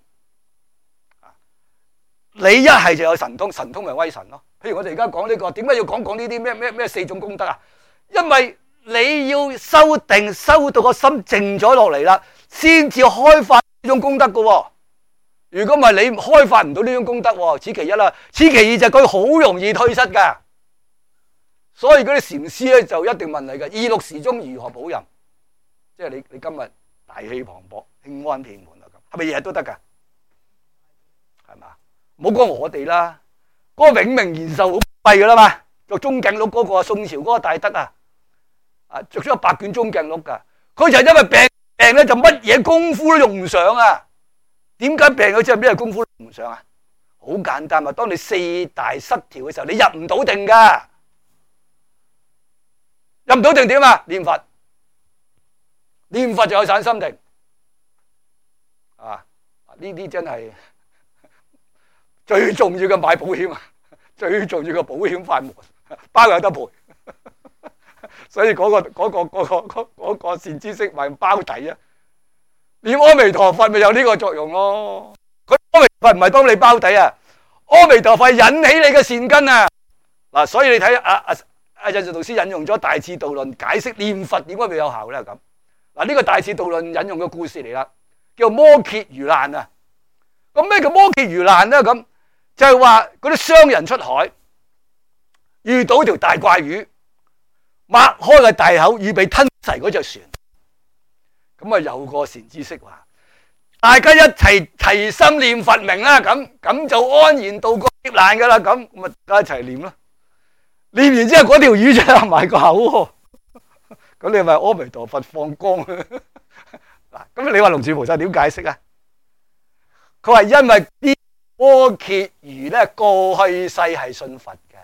Speaker 1: 你一係就有神通，神通咪威神咯。譬如我哋而家講呢個，點解要講呢啲咩四種功德啊？因為你要修定，修到個心靜咗落嚟啦，先至開發呢種功德噶。如果唔係，你開發唔到呢種功德。此其一啦，此其二就佢好容易退失噶。所以嗰啲禪師咧就一定問你嘅：二六時中如何保任？即係你今日大氣磅礴，興安遍滿啦，咁係咪日日都得噶？係嘛？唔好講我哋啦，嗰個永明延壽好貴噶啦嘛，做中鏡錄嗰個宋朝嗰個大德啊，着咗100卷中鏡錄噶，佢就因為病咧就乜嘢功夫都用唔上啊。點解病咗之後咩功夫都用唔上啊？好簡單啊，當你四大失調嘅時候，你入唔到定噶，入唔到定點啊？念佛，念佛就有散心定啊！呢啲真係最重要嘅買保險啊，最重要嘅保險法門，包有得賠。所以嗰個善知識咪包底啊！念阿彌陀佛咪有呢個作用咯。佢阿彌陀佛唔係幫你包底啊，阿彌陀佛引起你嘅善根啊！嗱，所以你睇印順導師引用咗《大智度論》解釋念佛點解會有效咧？咁嗱，呢個《大智度論》引用嘅故事嚟啦，叫摩羯魚難啊！咁咩叫摩羯魚難咧？咁就係話嗰啲商人出海遇到條大怪魚，擘開個大口預備吞噬嗰隻船。咁啊，有個善知識話：大家一齊齊心念佛名啦，咁就安然度過劫難噶啦。咁咪大家一齊念啦。念完之後，嗰條魚就合埋個口。咁你係咪阿彌陀佛放光？嗱，咁你話龍樹菩薩點解釋啊？佢話因為啲摩羯魚咧過去世係信佛嘅，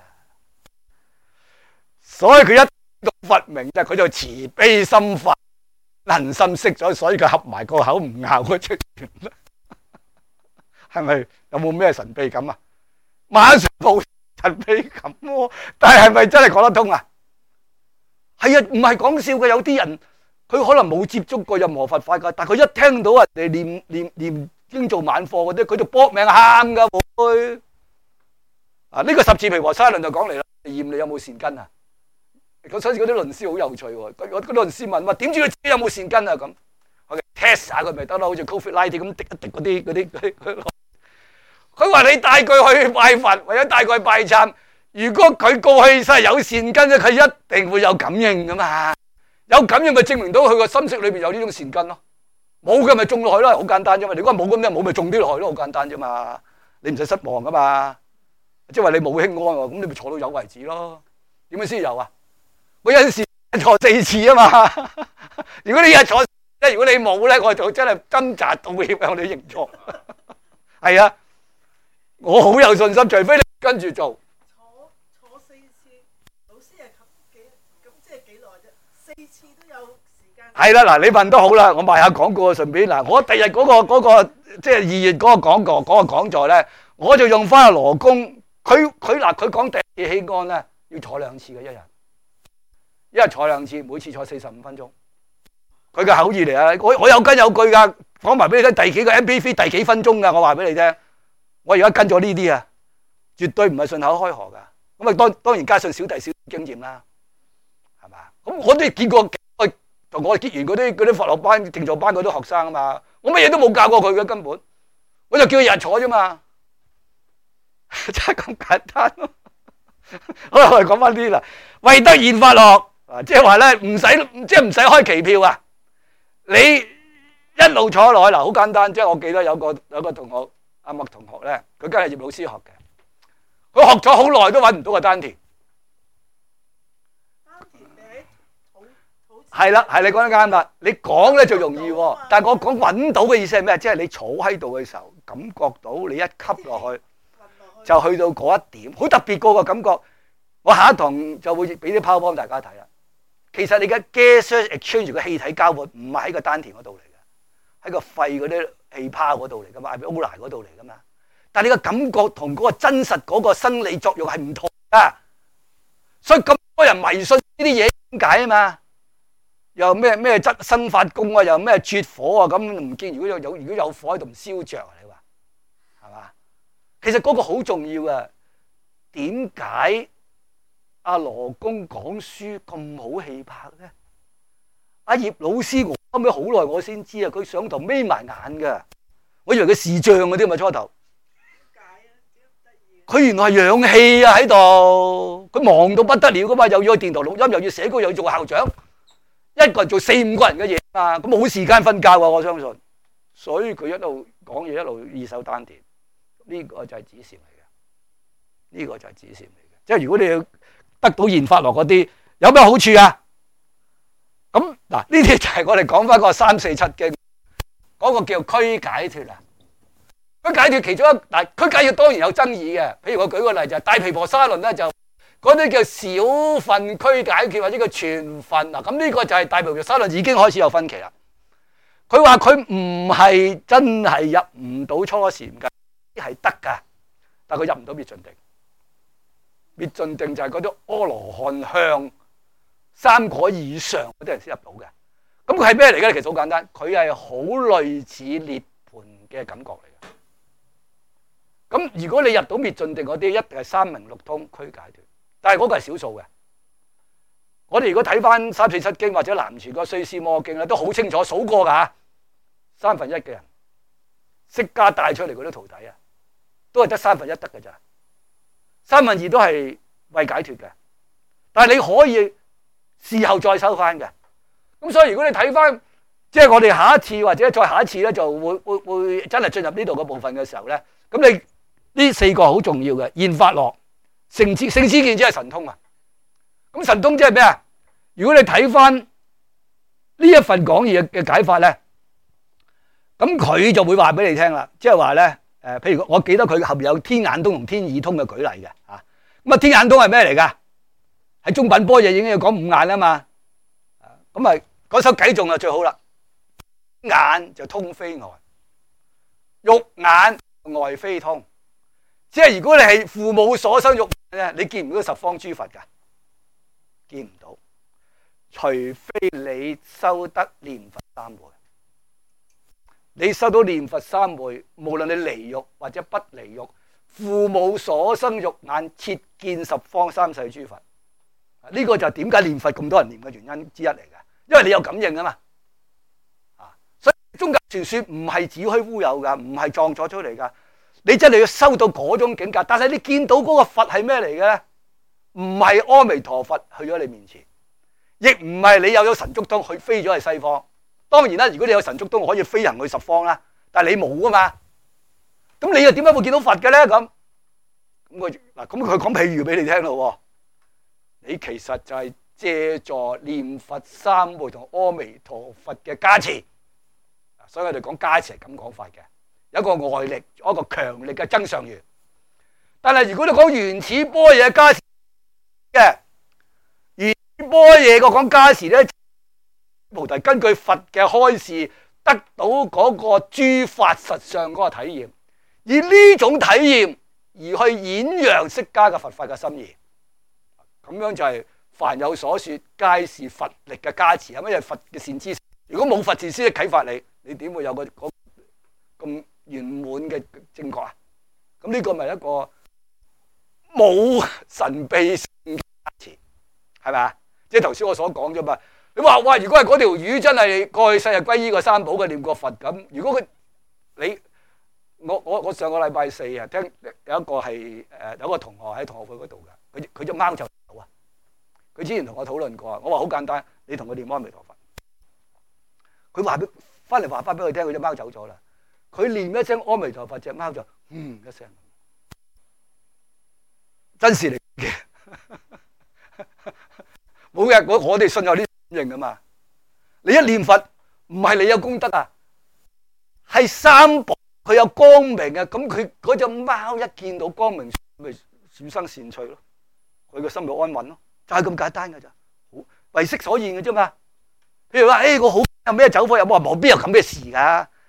Speaker 1: 所以佢一讀佛名咧，佢就慈悲心發。恨心息咗，所以佢合埋個口唔咬嗰隻船啦。係咪有冇咩神秘感啊？馬上冇神秘感喎，但係咪真係講得通啊？係啊，唔係講笑嘅。有啲人佢可能冇接觸過任何佛法噶，但係佢一聽到人哋念經做晚課嗰啲，佢就搏命喊噶會。啊，呢個十字毗婆沙論就講嚟啦，驗你有冇善根啊？所以嗰啲論師好有趣喎，嗰啲論師問話點知佢自己有冇善根啊？咁我 test 下佢咪得咯，好似 COVID-19 咁滴一滴嗰啲。佢話你帶佢去拜佛，或者帶佢去拜懺，如果佢過去世有善根咧，佢一定會有感應噶嘛。有感應咪證明到佢個心識裏邊有呢種善根咯。冇嘅咪種落去咯，好簡單啫嘛。如果冇咁咧，冇咪種啲落去咯，好簡單啫嘛。你唔使失望噶嘛，即係話你冇輕安喎，咁你咪坐到有為止咯。點樣先有啊？我有陣時坐4次啊嘛，如果你日坐，如果你冇咧，我就真係掙扎道歉向你認錯。係啊，我好有信心，除非你跟住做。
Speaker 2: 坐4次，老師係咁即係幾耐啫？4次都有時間。
Speaker 1: 係啦，嗱，你問都好啦，我賣下廣告啊，順便嗱，我第日嗰個即係2月嗰個講座咧，我就用翻阿羅公，佢講第一次起安咧，要坐2次嘅一日。一日坐2次，每次坐45分鐘。佢嘅口語嚟啊！我有根有據噶，講埋俾你聽，第幾個 MP3 第幾分鐘噶，我話俾你聽。我而家跟咗呢啲啊，絕對唔係順口開河噶。咁啊，當然加上小弟小經驗啦，係嘛？咁我都見過同我結完嗰啲佛學班、靜坐班嗰啲學生啊嘛，我乜嘢都冇教過佢嘅根本，我就叫佢日坐啫嘛，真係咁簡單咯。好啦，我哋講翻啲啦，為得現法樂。即係話咧，唔使開期票啊！你一路坐落去嗱，好簡單。即係我記得有個同學阿麥同學咧，佢跟係葉老師學嘅，佢學咗好耐都揾唔到個丹田。
Speaker 2: 丹田你好
Speaker 1: 係啦，係你講得啱啦。你講咧就容易喎，但係我講揾到嘅意思係咩？即係你坐喺度嘅時候，感覺到你一吸落去，就去到嗰一點，好特別嗰個感覺。我下一堂就會俾啲 PowerPoint大家睇啦。其實你嘅 gas exchange 嘅氣體交換唔係喺個丹田嗰度嚟嘅， 喺個肺嗰啲氣泡嗰度嚟噶嘛，係 alveoli 嗰度嚟噶嘛。但係你嘅感覺同嗰個真實嗰個生理作用係唔同噶，所以咁多人迷信呢啲嘢點解啊嘛？又咩質生發功啊，又咩絕火啊，咁唔見如果有火喺度唔燒着啊？你話係嘛？其實嗰個好重要啊！點解阿羅公講書咁好氣魄咧？阿葉老師我後尾好耐我先知啊，佢上堂眯埋眼噶，我以為佢視像嗰啲嘛初頭。佢原來係氧氣啊喺度，佢忙到不得了噶嘛，又要去電台錄音，又要寫歌，又要做校長，一個人做4-5個人嘅嘢啊，咁冇時間瞓覺啊！我相信，所以佢一路講嘢一路意手丹田，呢個就係指示嚟嘅，呢個就係指示嚟嘅。即係如果你要得到現法樂嗰啲，有咩好處啊？咁嗱，呢啲就係我哋講翻個347經嗰個叫驅解脫啊。驅解脫其中一嗱，驅解脫當然有爭議嘅。譬如我舉個例就係大毗婆沙論咧，就嗰啲叫小分驅解脫或者叫全分嗱。咁呢個就係大毗婆沙論已經開始有分歧啦。佢話佢唔係真係入唔到初禪嘅，係得㗎，但係佢入唔到滅盡定。滅盡定就係嗰啲阿羅漢向3果以上嗰啲人先入到嘅。咁佢係咩嚟嘅咧？其實好簡單，佢係好類似涅槃嘅感覺嚟嘅。咁如果你入到滅盡定嗰啲，一定係三明六通驅解脫，但係嗰個係少數嘅。我哋如果睇翻347經或者南傳個須斯摩經咧，都好清楚數過㗎，1/3嘅人釋迦帶出嚟嗰啲徒弟啊，都係得1/3得㗎咋，2/3都係為解脫嘅。但係你可以事後再收翻嘅。咁所以如果你睇翻，即係我哋下一次或者再下一次咧，就會真係進入呢度嘅部分嘅時候咧，咁你呢4個好重要嘅現法樂、聖知見即係神通啊。咁神通即係咩啊？如果你睇翻呢一份講義嘅解法咧，咁佢就會話俾你聽啦，即係話咧，譬如我記得佢後邊有天眼通同天耳通嘅舉例嘅嚇。咁啊，天眼通係咩嚟㗎？喺中品般若已經要講5眼啊嘛。咁啊，嗰首偈頌就最好啦。眼就通非外，肉眼外非通。即係如果你係父母所生肉眼咧，你見唔到十方諸佛㗎，見唔到。除非你修得念佛3昧，你修到念佛3昧，無論你離欲或者不離欲，父母所生肉眼切見十方三世諸佛。呢個就係點解念佛咁多人念嘅原因之一嚟嘅，因為你有感應啊嘛。所以宗教傳說唔係子虛烏有㗎，唔係撞咗出嚟㗎。你真係要修到嗰種境界，但係你見到嗰個佛係咩嚟嘅咧？唔係阿彌陀佛去咗你面前，亦唔係你有咗神足通去飛咗去西方。當然啦，如果你有神足通，可以飛行去十方啦。但係你冇啊嘛，咁你又點解會見到佛嘅咧？咁佢講譬如俾你聽咯。你其實就係借助念佛3昧同阿彌陀佛嘅加持，所以我哋講加持係咁講法嘅。有一個外力，一個強力嘅增上緣。但係如果你講原始般若加持嘅，原始般若個講加持咧，菩提根據佛嘅開示，得到嗰個諸法實相嗰個體驗，以呢種體驗而去演揚釋迦嘅佛法嘅心意。咁樣就係凡有所說，皆是佛力嘅加持。係乜嘢佛嘅善知識？如果冇佛善知識啟發你，你點會有個咁圓滿嘅正覺啊？咁呢個咪一個冇神秘性嘅加持，係咪啊？即係頭先我所講啫嘛。你話哇，如果係嗰條魚真係過去世日歸依個三寶嘅念過佛咁，如果我上個禮拜4啊，聽有一個係有個同學喺同學會嗰度嘅，佢隻貓就走啊。佢之前同我討論過，我話好簡單，你同佢念阿彌陀佛。佢話翻翻俾佢聽，佢隻貓走咗啦。佢念一聲阿彌陀佛，隻貓就一聲，真事嚟嘅。冇嘅，我哋信有啲感應噶嘛。你一念佛，唔係你有功德啊，係三寶佢有光明啊。咁佢嗰隻貓一見到光明，咪善生善趣咯。佢個心就安穩咯，就係咁簡單噶咋，為色所現嘅啫嘛。譬如話，我好有咩走火入魔，冇邊有咁嘅事噶。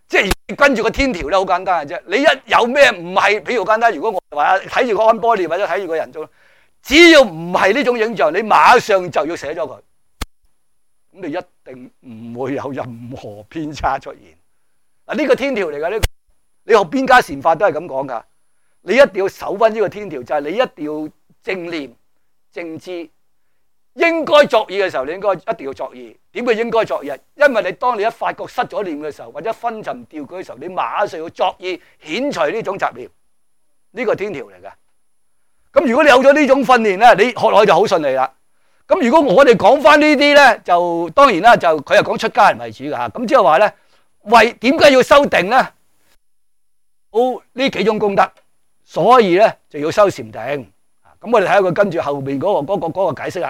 Speaker 1: 即係跟住個天條咧，好簡單嘅啫。你一有咩唔係，譬如好簡單，如果我話睇住個安波列或者睇住個人做，只要唔係呢種影像，你馬上就要寫咗佢。咁你一定唔會有任何偏差出現。嗱，呢個天條嚟㗎，呢個你學邊家禪法都係咁講㗎。你一定要守翻呢個天條，就係你一定要正念正知。應該作意嘅時候，你應該一定要作意。點會應該作意？因為你當你一發覺失咗念嘅時候，或者昏沉掉舉嘅時候，你馬上要作意遣除呢種雜念。呢個天條嚟㗎。咁如果你有咗呢種訓練咧，你學落去就好順利啦。咁如果我哋講翻呢啲咧，就當然啦，就佢係講出家人為主㗎嚇。咁即係話咧，為點解要修定咧？好呢幾種功德，所以咧就要修禪定。咁我哋睇下佢跟住後面嗰個解釋啦。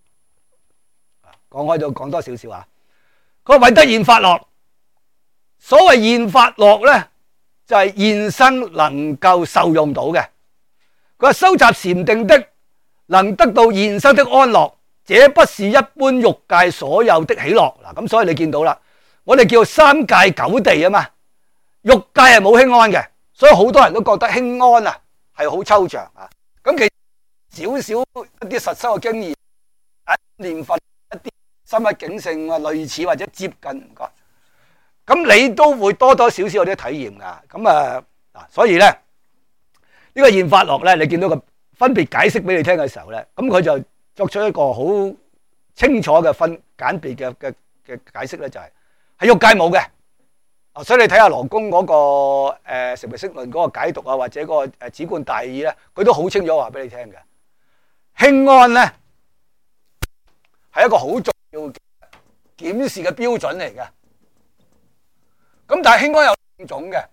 Speaker 1: 講開就講多少少啊。佢話為得現法樂，所謂現法樂咧，就係現生能夠受用到嘅。佢話收集禪定的，能得到現生的安樂，這不是一般欲界所有的喜樂。嗱，咁所以你見到啦，我哋叫三界九地啊嘛，欲界係冇輕安嘅，所以好多人都覺得輕安啊係好抽象啊。咁其實少少一啲實修嘅經驗，念佛一啲心一境性啊，類似或者接近唔該，咁你都會多多少少有啲體驗噶。咁嗱，所以咧呢個現法樂咧，你見到個分別解釋俾你聽嘅時候咧，咁佢就作出一個好清楚嘅簡別嘅解釋咧，就係喺欲界冇嘅。所以你睇下羅公嗰個成唯識論嗰個解讀啊，或者嗰個止觀大義咧，佢都好清楚話俾你聽嘅。輕安咧係一個好重要嘅檢視嘅標準嚟嘅。咁但係輕安有兩種嘅，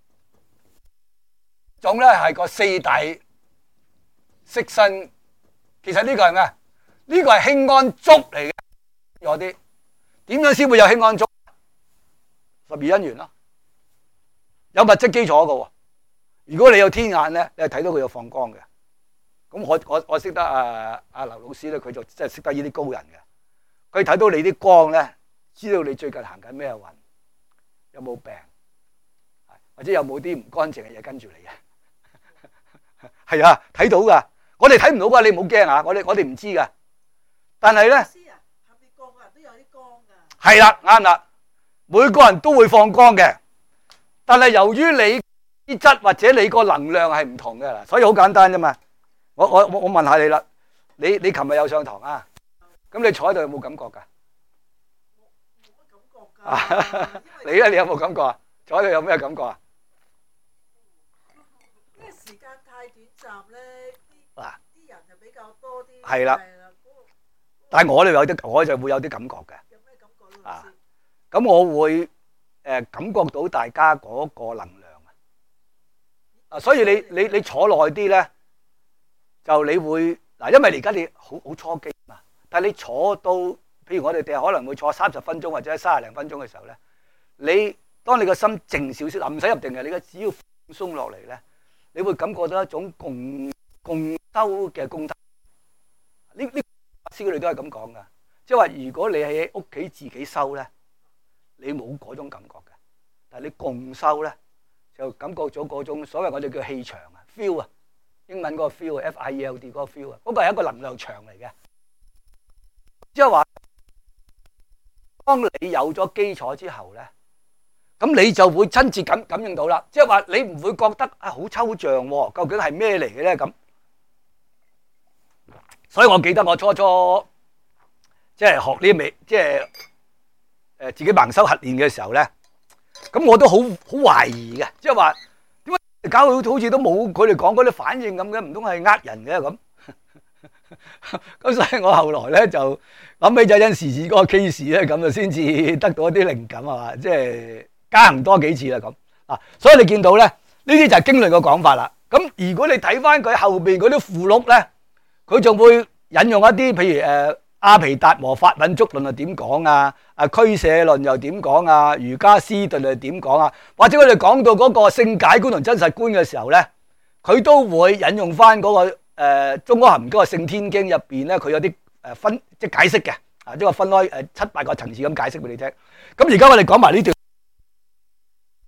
Speaker 1: 種咧係個四大色身。其實呢個係咩？呢個係輕安足嚟嘅。有啲點樣先會有輕安足？12因緣咯，有物質基礎嘅。如果你有天眼咧，你係睇到佢有放光嘅。咁我識得阿劉老師咧，佢就真係識得呢啲高人嘅。佢睇到你啲光咧，知道你最近行緊咩運，有冇病，或者有冇啲唔乾淨嘅嘢跟住你嘅。係啊，睇到噶。我哋睇唔到噶，你唔好驚啊！我哋唔知噶。但係咧，
Speaker 2: 下邊個個人都有啲光噶。
Speaker 1: 係啦，啱啦。每個人都會放光嘅，但係由於你質或者你個能量係唔同嘅啦，所以好簡單啫嘛。我問下你啦，你琴日有上堂啊？咁你坐喺度有冇感覺㗎？
Speaker 2: 冇乜感覺㗎。
Speaker 1: 你咧，你有冇感覺啊？坐喺度有咩感覺啊？
Speaker 2: 因為時間太短暫咧，啲人就比較多啲。
Speaker 1: 係啦。但係我就會有啲感覺嘅。
Speaker 2: 有咩感覺咧？老師？
Speaker 1: 咁我會感覺到大家嗰個能量啊，所以你坐耐啲咧，就你會嗱，因為而家你好初機嘛，但係你坐到，譬如我哋哋可能會坐30分鐘或者30零分鐘嘅時候咧，你當你個心靜少少，唔使入定嘅，你只要放鬆落嚟咧，你會感覺到一種共修嘅功德。呢法師佢哋都係咁講噶，即係話如果你喺屋企自己修咧，你冇嗰種感覺嘅，但係你共修咧，就感覺咗嗰種所謂我哋叫氣場啊 ，feel 啊，英文嗰個 feel，FIELD 嗰個 feel 啊，嗰個係一個能量場嚟嘅。即係話，當你有咗基礎之後咧，咁你就會親自感應到啦。即係話你唔會覺得啊好抽象喎，究竟係咩嚟嘅咧咁？所以我記得我初即係學呢味，即係自己盲修核練嘅時候咧，咁我都好懷疑嘅，即係話點解搞到好似都冇佢哋講嗰啲反應咁嘅，唔通係呃人嘅咁？咁所以我後來咧就諗起就因時事嗰個 case 咧，咁就先至得到一啲靈感啊嘛，即係加行多幾次啦咁啊。所以你見到咧，呢啲就係經論嘅講法啦。咁如果你睇翻佢後邊嗰啲附錄咧，佢仲會引用一啲，譬如阿毗達摩法品足論係點講啊？俱舍論又點講啊？瑜伽師頓係點講啊？或者佢哋講到嗰個性解觀同真實觀嘅時候咧，佢都會引用翻嗰個中阿含嗰個聖天經入邊咧，佢有啲分即係解釋嘅啊，即係分開7、8個層次咁解釋俾你聽。咁而家我哋講埋呢段。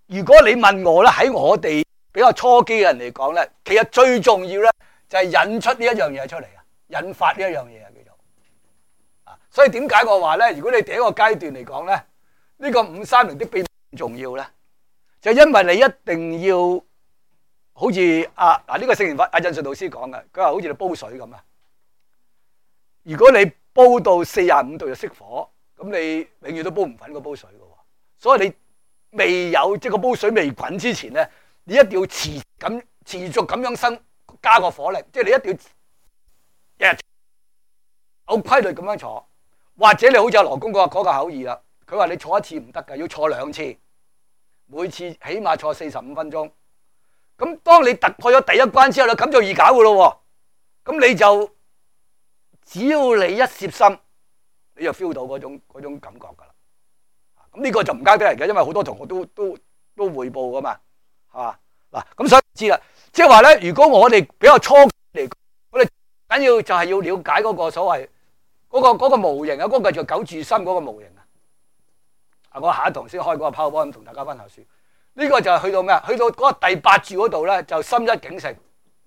Speaker 1: 如果你問我咧，喺我哋比較初機嘅人嚟講咧，其實最重要咧就係引出呢一樣嘢出嚟啊，引發呢一樣嘢啊，叫做啊。所以點解我話咧，如果你第一個階段嚟講咧，呢個530的秘密重要咧，就因為你一定要好似呢個聖言法阿印順老師講嘅，佢話好似你煲水咁啊。如果你煲到45度就熄火，咁你永遠都煲唔滾個煲水嘅喎。所以你未有即係個煲水未滾之前咧，你一定要持續咁樣加個火力，即係你一定要日日有規律咁樣坐，或者你好似阿羅公嗰個口義啦，佢話你坐一次唔得㗎，要坐2次，每次起碼坐45分鐘。咁當你突破咗第一關之後咧，咁就易搞㗎咯喎。咁你就只要你一攝心，你就 feel 到嗰種感覺㗎啦。咁呢個就唔交俾人嘅，因為好多同學都彙報噶嘛，係嘛嗱？咁所以知啦，即係話咧，如果我哋比較初嚟講，我哋緊要就係要了解嗰個所謂嗰個模型啊，嗰個叫九住心嗰個模型啊。我下一堂先開嗰個 PowerPoint 同大家分享書。呢個就係去到咩啊？去到嗰個第8住嗰度咧，就心一境性。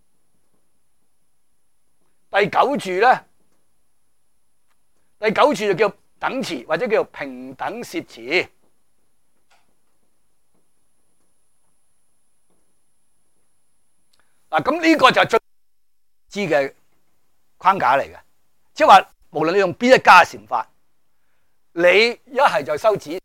Speaker 1: 第9住咧，第9住就叫等持或者叫做平等攝持。嗱，咁呢個就係最知嘅框架嚟嘅，即係話無論你用邊一家禪法，你一係就修止。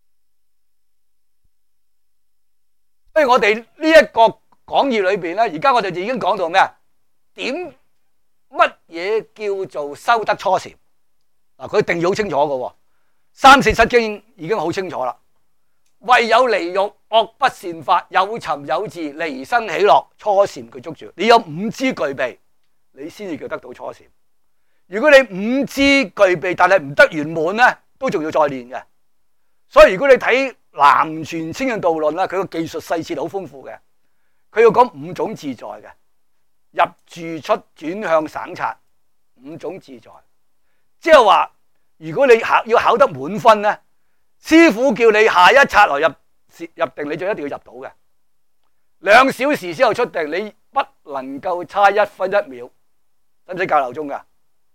Speaker 1: 所以我哋呢一個講義裏邊咧，而家我哋就已經講到咩啊？乜嘢叫做修得初禪？嗱，佢定義好清楚嘅喎，《三四七經》已經好清楚啦。唯有離欲，惡不善法，有尋有伺，離生喜樂，初禪佢捉住。你有5支具備，你先至叫得到初禪。如果你5支具備，但係唔得圓滿咧，都仲要再練嘅。所以如果你睇南傳清淨道論啦，佢個技術細節好豐富嘅。佢要講5種自在嘅，入住出轉向省察5種自在。即係話，如果你要考得滿分咧，師傅叫你下一剎來入定，你就一定要入到嘅。2小時之後出定，你不能夠差1分1秒。使唔使校鬧鐘噶？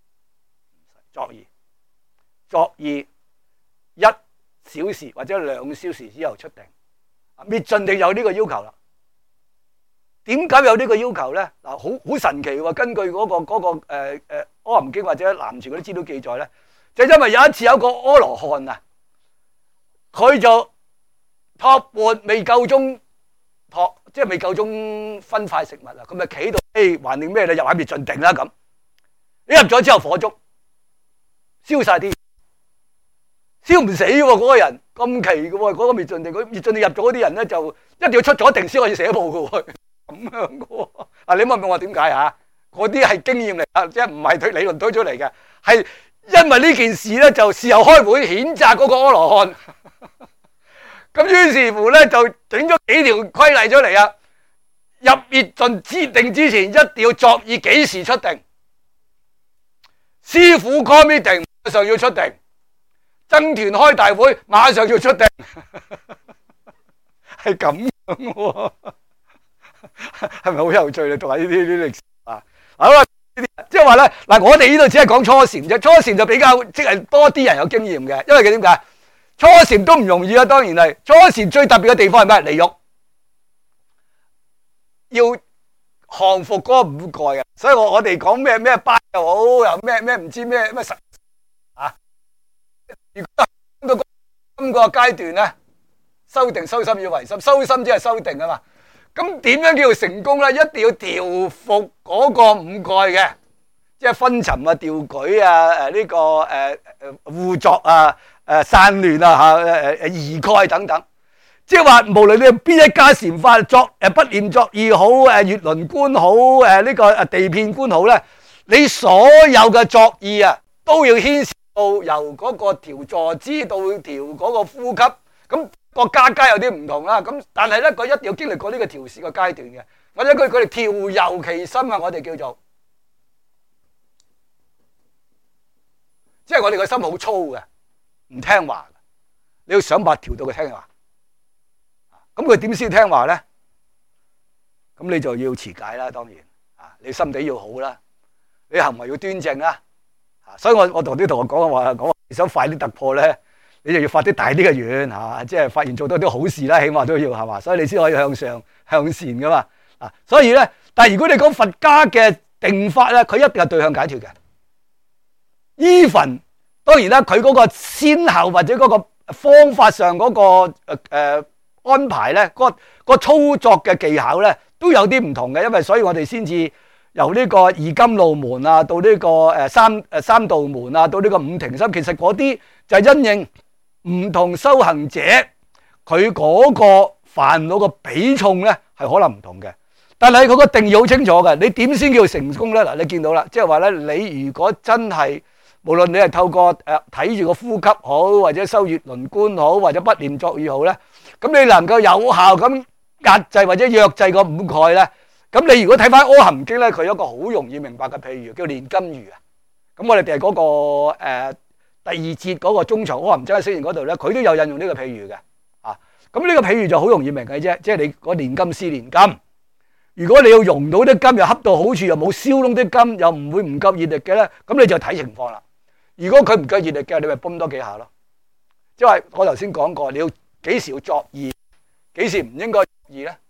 Speaker 1: 作意1小時或者2小時之後出定，滅盡定有呢個要求啦。點解有呢個要求咧？嗱，好神奇喎！根據嗰個阿含經或者南傳嗰啲資料記載咧，就因為有一次有個阿羅漢啊，佢就托缽未夠鐘即係未夠鐘分塊食物啊，咁咪企到還定咩咧？入下滅盡定啦咁。一入咗之後火燭燒晒啲，燒唔死喎嗰個人，咁奇嘅喎嗰個滅盡定，佢滅盡定入咗嗰啲人咧就一定要出咗定先可以寫報嘅喎，咁樣嘅喎。啊，你問問我點解嚇？嗰啲係經驗嚟啊，即係唔係理論推出嚟嘅，係因為呢件事咧就事後開會譴責嗰個阿羅漢。咁於是乎咧就整咗幾條規例出嚟啊！入滅盡之定之前一定要作意幾時出定，師傅 call meeting 馬上要出定，僧團開大會馬上要出定，係咁樣喎，係咪好有趣？你讀下呢啲歷史啊！好啦，即係話咧嗱，我哋呢度只係講初禪啫，初禪就比較即係多啲人有經驗嘅，因為佢點解？初禪都唔容易啊，當然係初禪最特別嘅地方係咩？離欲，要降服嗰5蓋啊！所以我哋講咩班又好，又咩唔知咩實啊！如果到今個階段咧，修定修心要為心，修心即係修定啊嘛。咁點樣叫做成功咧？一定要調服嗰個5蓋嘅，即係昏沉啊、掉舉啊、呢個互作啊。散亂啊移蓋等等，即係話無論你邊一家禪法作不念作意好月輪觀好呢個地片觀好咧，你所有嘅作意啊都要牽涉到由嗰個調坐姿到調嗰個呼吸，咁個家有啲唔同啦。咁但係咧佢一定要經歷過呢個調試嘅階段嘅，或者佢哋調柔其心啊，我哋叫做，即係我哋個心好粗嘅。唔聽話，你要想辦法調到佢聽話。 咁佢點先聽話咧？咁你就要持戒啦，當然啊，你心地要好啦，你行為要端正啦。所以我同啲同學講，你想快啲突破咧，你就要發啲大啲嘅願嚇，即係發現做多啲好事啦，起碼都要係嘛，所以你先可以向上向善噶嘛。所以咧，但係如果你講佛家嘅定法咧，佢一定係對向解脫嘅。even 當然啦，佢嗰個先後或者嗰個方法上嗰個安排咧，個操作嘅技巧咧都有啲唔同嘅，因為所以我哋先至由呢個二甘露門啊，到呢個三道門啊，到呢個五停心，其實嗰啲就係因應唔同修行者佢嗰個煩惱個比重咧係可能唔同嘅，但係佢個定義好清楚嘅。你點先叫成功咧？嗱，你見到啦，即係話咧，你如果真係無論你係透過睇住個呼吸好，或者修月輪觀好，或者不念作意好咧，咁你能夠有效咁壓制或者約制個五蓋咧，咁你如果睇翻《阿含經》咧，佢有一個好容易明白嘅譬如叫煉金魚啊。咁我哋第嗰個第二節嗰個中場阿含經喺釋言嗰度咧，佢都有引用呢個譬如嘅啊。咁呢個譬如就好容易明嘅啫，即係你個煉金師煉金，如果你要溶到啲金又恰到好處，又冇燒燶啲金，又唔會唔夠熱力嘅咧，咁你就睇情況啦。如果佢唔夠熱力嘅，你咪泵多幾下咯。即係我頭先講過，你要幾時要作意，幾時唔應該作意咧？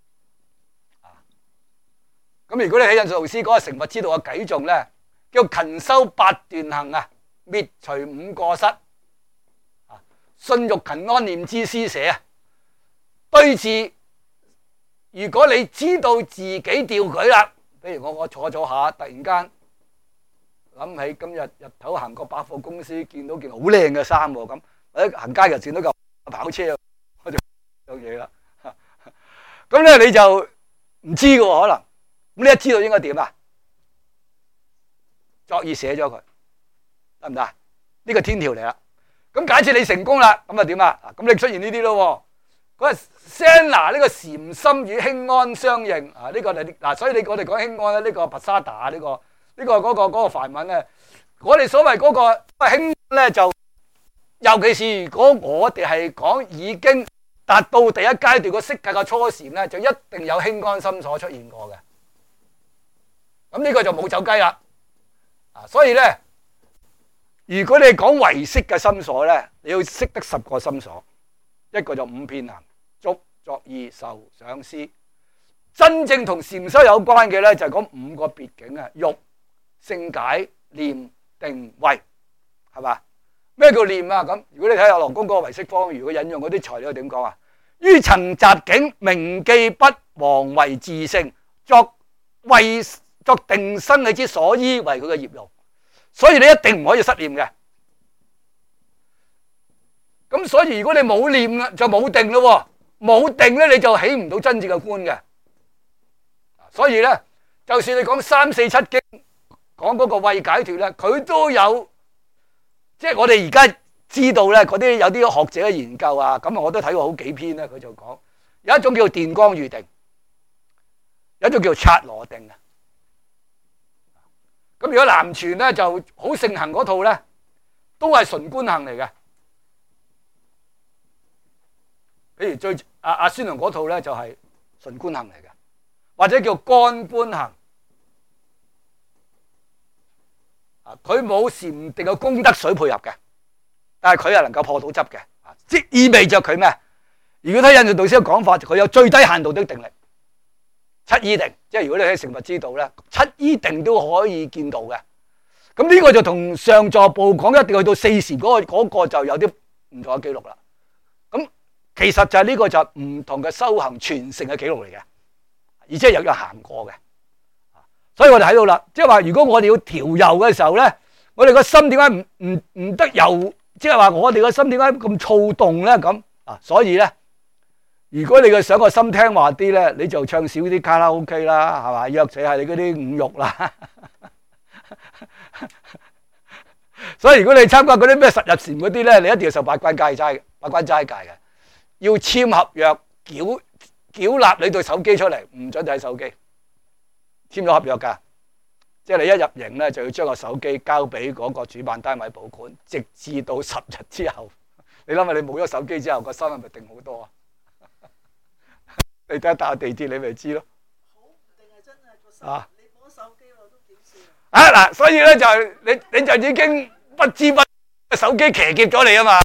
Speaker 1: 咁如果你喺印度老師嗰個成佛之道嘅偈頌咧，叫勤修八段行啊，滅除五過失，信欲勤安念之施捨啊。對治，如果你知道自己掉舉啦，比如我坐下，突然間諗起今日日頭行過百貨公司，見到件好靚嘅衫喎，咁或者行街又見到架跑車，我就有嘢啦。咁咧你就唔知嘅喎，可能咁你一知道應該點啊？作意寫咗佢，得唔得？呢個天條嚟啦。咁假設你成功啦，咁啊點啊？咁你出現呢啲咯。嗰個 Sena 呢個禪心與輕安相應啊，呢個嗱，所以我哋講輕安咧，呢個 Pasada 呢個嗰個梵文咧，我哋所謂嗰個輕安咧，就尤其是如果我哋係講已經達到第一階段個色界嘅初禪咧，就一定有輕安心所出現過嘅。咁呢個就冇走雞啦。所以咧，如果你講唯識嘅心所咧，你要識得10個心所，一個就五遍行、觸、作意、受、想、思。真正同禪修有關嘅咧，就係講5個別境啊：欲、勝解、念、定、慧，係嘛？咩叫念啊？咁如果你睇下羅公嗰個唯識方，如果引用嗰啲材料點講啊？於塵雜境，銘記不忘為自性，作定生起之所依，為佢嘅業用。所以你一定唔可以失念嘅。咁所以如果你冇念啦，就冇定咯。冇定咧，你就起唔到真正嘅觀嘅。所以咧，就算你講3、4、7經，講嗰個慧解脫咧，佢都有，即係我哋而家知道咧，嗰啲有啲學者嘅研究啊，咁我都睇過好幾篇咧，佢就講有一種叫電光喻定，有一種叫剎那定啊。咁如果南傳咧就好盛行嗰套咧，都係純觀行嚟嘅。譬如最阿孫龍嗰套咧就係純觀行嚟嘅，或者叫乾觀行。佢冇禪定嘅功德水配合嘅，但係佢係能夠破到執嘅。即意味着佢咩？如果睇印度導師嘅講法，佢有最低限度的定力。7依定，即係如果你喺成佛之道咧，7依定都可以見到嘅。咁呢個就同上座部講一定去到4禪嗰個就有啲唔同嘅記錄啦。咁其實就係呢個就唔同嘅修行傳承嘅記錄嚟嘅，而且有人行過嘅。所以我哋睇到啦，即係話如果我哋要調柔嘅時候咧，我哋個心點解唔得柔？即係話我哋個心點解咁躁動咧？咁所以咧。如果你嘅想個心聽話啲咧，你就唱少啲卡拉 OK 啦，係嘛？約者係你嗰啲五欲啦。所以如果你參加嗰啲咩實入禪嗰啲咧，你一定要受8關齋嘅，要簽合約，繳納你對手機出嚟，唔准睇手機。簽咗合約㗎，即係你一入營咧，就要將個手機交俾嗰個主辦單位保管，直至到10日之後。你諗下，你冇咗手機之後，個心係咪定好多啊？ 你睇下搭地鐵你咪知咯。
Speaker 2: 好唔定係真係個手，
Speaker 1: 啊
Speaker 2: 你摸手機我都幾笑。
Speaker 1: 啊嗱，所以咧就你就已經不知不覺手機騎劫咗你啊嘛。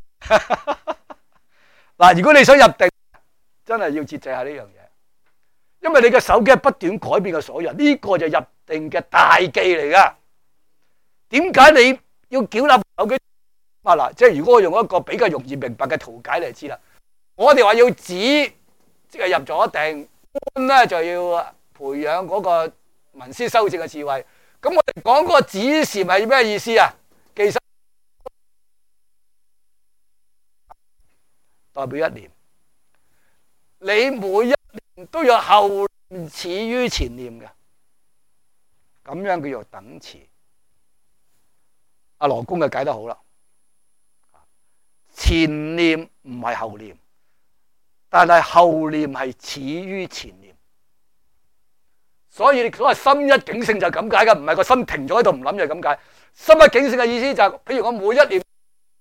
Speaker 1: 嗱，如果你想入定，真係要節制下呢樣嘢，因為你嘅手機係不斷改變嘅鎖入，呢個就入定嘅大忌嚟噶。點解你要繳納手機？啊嗱，即係如果我用一個比較容易明白嘅圖解，你就知啦。我哋話要止，即係入咗定；觀咧就要培養嗰個文思修正嘅智慧。咁我哋講嗰個止禪係咩意思啊？其實代表一念，你每一念都有後念始於前念嘅，咁樣叫做等持。阿羅公就解得好啦，前念唔係後念，但係後念係始於前念。所以所謂心一境性就係咁解嘅，唔係個心停咗喺度唔諗就係咁解。心一境性嘅意思就係，譬如我每一念，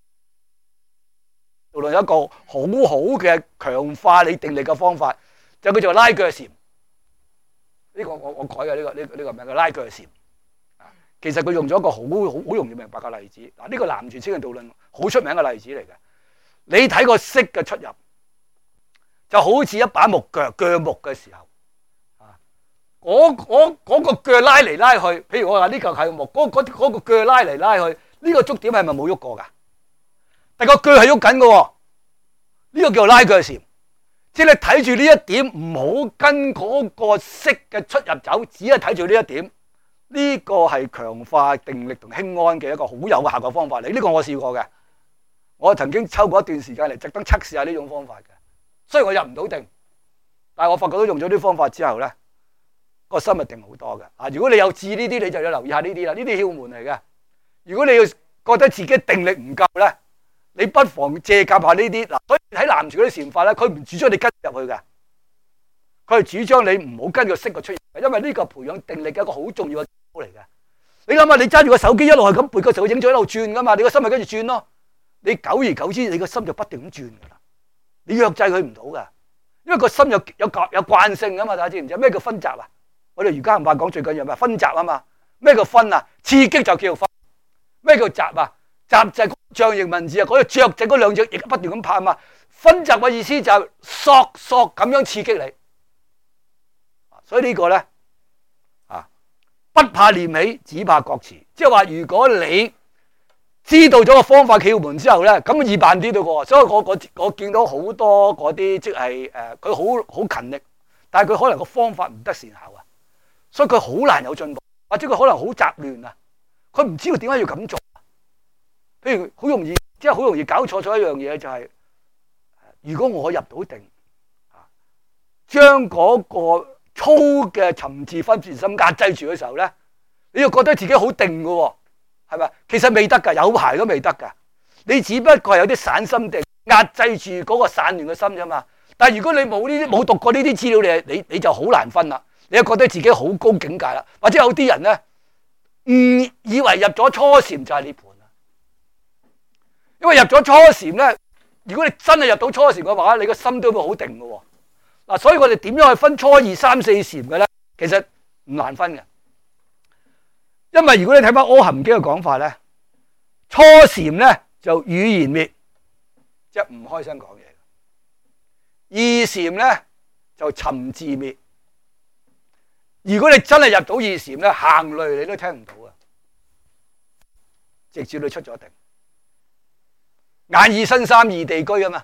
Speaker 1: 無論有一個好好嘅強化你定力嘅方法，就叫做拉腳禪。呢個我改嘅呢個名叫拉腳禪。其實佢用咗一個好容易明白嘅例子。嗱，呢個南傳清淨道論好出名嘅例子嚟嘅。你睇個色嘅出入，就好似一把木鋸鋸木嘅時候。嗰個鋸拉嚟拉去，譬如我話呢嚿係木，嗰個鋸拉嚟拉去，呢個觸點係咪冇喐過噶？但個鋸係喐緊嘅，呢個叫做拉腳禪。即係你睇住呢一點，唔好跟嗰個色嘅出入走，只係睇住呢一點。呢個係強化定力同輕安嘅一個好有效嘅方法嚟。呢個我試過嘅，我曾經抽過一段時間嚟，特登測試下呢種方法嘅。雖然我入唔到定，但係我發覺到用咗啲方法之後咧，個心係定好多嘅。啊，如果你有智呢啲，你就要留意下呢啲啦。呢啲竅門嚟嘅。如果你要覺得自己定力唔夠咧，你不妨借鑑下呢啲。嗱，所以喺南傳嗰啲禪法咧，佢唔主張你跟入去嘅，佢係主張你唔好跟個色個出入，因為呢個培養定力嘅一個好重要嘅嚟嘅。你諗下，你揸住個手機一路係咁背，個手影咗一路轉噶嘛，你個心咪跟住轉咯。你久而久之，你個心就不斷咁轉噶啦。你約制佢唔到噶，因為個心有慣性噶嘛。大家知唔知咩叫分集啊？我哋瑜伽行法講最緊要咩？分集啊嘛。咩叫分啊？刺激就叫分。咩叫集啊？集就係象形文字啊，嗰個雀仔嗰兩隻亦不斷咁拍啊嘛。分集嘅意思就係索咁樣刺激你。所以呢個咧啊，不怕念起，只怕覺遲。即係話，如果你知道咗個方法竅門之後咧，咁易辦啲到個。所以我見到好多嗰啲即係佢好勤力，但係佢可能個方法唔得善巧啊，所以佢好難有進步，或者佢可能好雜亂啊，佢唔知道點解要咁做。譬如好容易，即係好容易搞錯咗一樣嘢，就係如果我入到定，將嗰個粗嘅尋伺分別心壓制住嘅時候咧，你又覺得自己好定嘅喎，係咪？其實未得㗎，有排都未得㗎。你只不過係有啲散心定壓制住嗰個散亂嘅心啫嘛。但係如果你冇讀過呢啲資料，你就好難分啦。你又覺得自己好高境界啦，或者有啲人咧誤以為入咗初禪就係涅槃啦。因為入咗初禪咧，如果你真係入到初禪嘅話，你個心都會好定嘅喎。嗱，所以我哋點樣去分初二三四禪嘅咧？其實唔難分嘅，因為如果你睇翻《阿含經》嘅講法咧，初禪咧就語言滅，即係唔開心講嘢；二禪咧就尋伺滅。如果你真係入到二禪咧，行雷你都聽唔到啊！直至你出咗定，眼耳身三異地居啊嘛。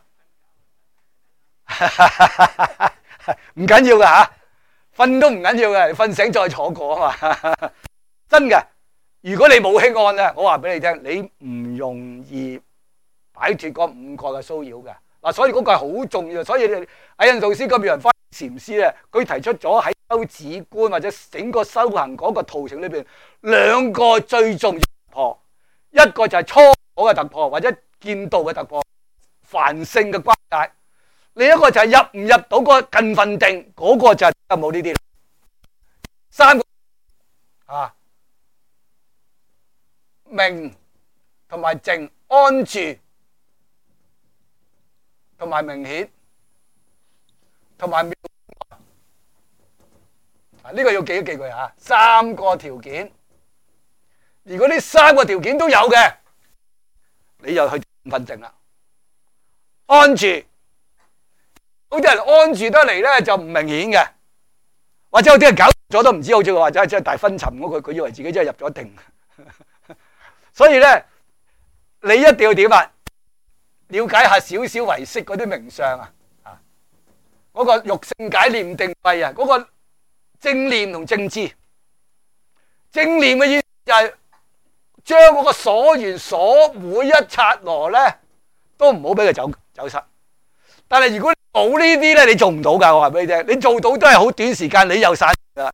Speaker 1: 唔緊要噶吓，瞓都唔緊要嘅，瞓醒再坐過啊嘛。真嘅，如果你冇輕安咧，我話俾你聽，你唔容易擺脫嗰五個嘅騷擾嘅。嗱，所以嗰個係好重要。所以阿印度師咁樣翻禪師咧，佢提出咗喺修止觀或者整個修行嗰個途程裏邊，兩個最重要嘅突破，一個就係初果嘅突破或者見道嘅突破，梵性嘅關界。另一個就係入唔入到個近分定，嗰個就係冇呢啲啦。三個啊，明同埋靜，安住同埋明顯同埋妙呢個要記一記佢嚇，3個條件。如果呢3個條件都有嘅，你就去5分證啦。安住，好啲人安住得嚟咧就唔明顯嘅，或者有啲人搞咗都唔知，好似佢話齋即係大分沉嗰個，佢以為自己真係入咗定。所以咧，你一定要點啊？了解下少少唯識嗰啲名相啊，嗰個欲性解念定慧啊，嗰個正念同正知。正念嘅意思就係將嗰個所緣所每一剎那咧，都唔好俾佢走失。但係如果冇呢啲咧，你做唔到噶。我話俾你聽，你做到都係好短時間，你又散噶。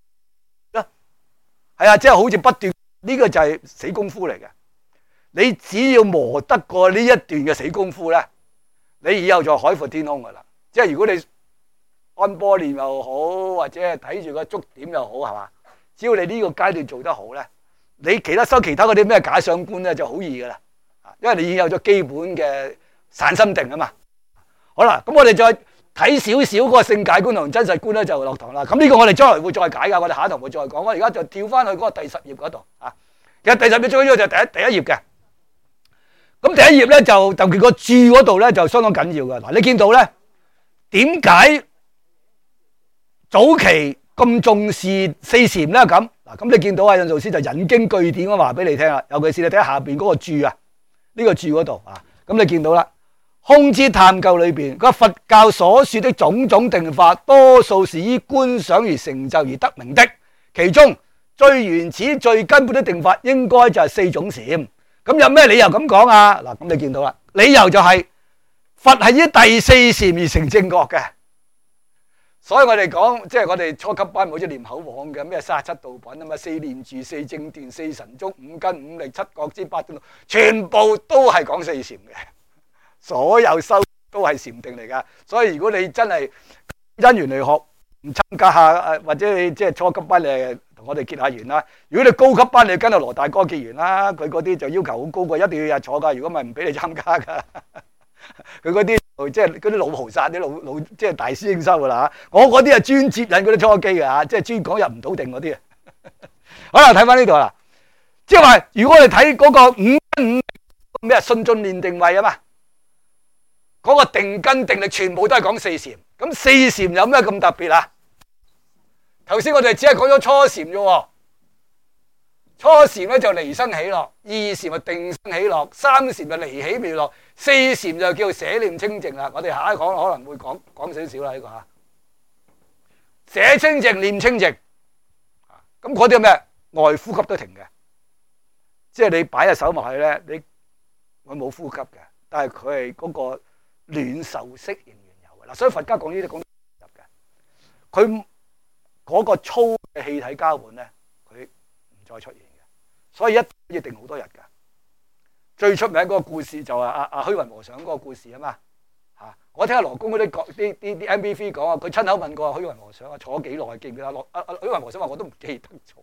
Speaker 1: 係啊，即係好似不斷呢個就係死功夫嚟嘅。你只要磨得過呢一段嘅死功夫咧，你以後就海闊天空噶啦。即係如果你按波練又好，或者係睇住個觸點又好，係嘛？只要你呢個階段做得好咧，你其他嗰啲咩假想觀咧就好易噶啦。因為你已經有咗基本嘅散心定啊嘛。好啦，咁我哋再睇少少嗰個性解觀同真實觀咧就落堂啦。咁呢個我哋將來會再解噶，我哋下一堂會再講。我而家就跳翻去嗰個第10頁嗰度啊。其實第10頁最緊要就係第一頁嘅。咁第一頁咧就特別個注嗰度咧就相當緊要嘅。嗱，你見到咧點解早期咁重視四禪咧？咁嗱，咁你見到啊，印度師就引經據典咁話俾你聽啦。尤其是你睇下邊嗰個注啊，呢個注嗰度啊，咁你見到啦。空之探究裏邊，個佛教所說的種種定法，多數是依觀想而成就而得名的。其中最原始、最根本的定法，應該就係4種禪。咁有咩理由咁講啊？嗱，咁你見到啦，理由就係佛係依第4禪而成正覺嘅。所以我哋講，即係我哋初級班好似念口簧嘅咩37道品啊嘛，4念住、4正斷、4神足、5根5力、7覺支、8正道，全部都係講4禪嘅。所有修都係禪定嚟噶，所以如果你真係因緣嚟學，唔參加下或者你即係初級班，你同我哋結下緣啦。如果你高級班，你跟阿羅大哥結緣啦，佢嗰啲就要求好高嘅，一定要日坐噶，如果唔係唔俾你參加噶。佢嗰啲即係嗰啲老菩薩啲老即係大師兄修噶啦嚇，我嗰啲係專接引嗰啲初機嘅嚇，即係專講入唔到定嗰啲啊。好啦，睇翻呢度啦，即係話如果我哋睇嗰個5根5咩信進念定慧啊嘛。嗰個定根定力全部都係講4禪，咁4禪有咩咁特別啊？頭先我哋只係講咗初禪啫喎，初禪咧就離生喜樂，2禪就定生喜樂，3禪就離喜妙樂，4禪就叫捨念清淨啦。我哋下一講可能會講少少啦呢個嚇，捨清淨念清淨，咁嗰啲係咩？外呼吸都停嘅，即係你擺隻手埋去咧，佢冇呼吸嘅，但係佢係嗰個暖受式仍然有嘅嗱，所以佛家講呢啲講入嘅，佢嗰個粗嘅氣體交換咧，佢唔再出現嘅，所以一定好多日㗎。最出名嗰個故事就係阿虛雲和尚嗰個故事啊嘛嚇，我聽阿羅公嗰啲 MV 講啊，佢親口問過阿虛雲和尚啊，坐幾耐記唔記得？阿虛雲和尚話我都唔記得咗，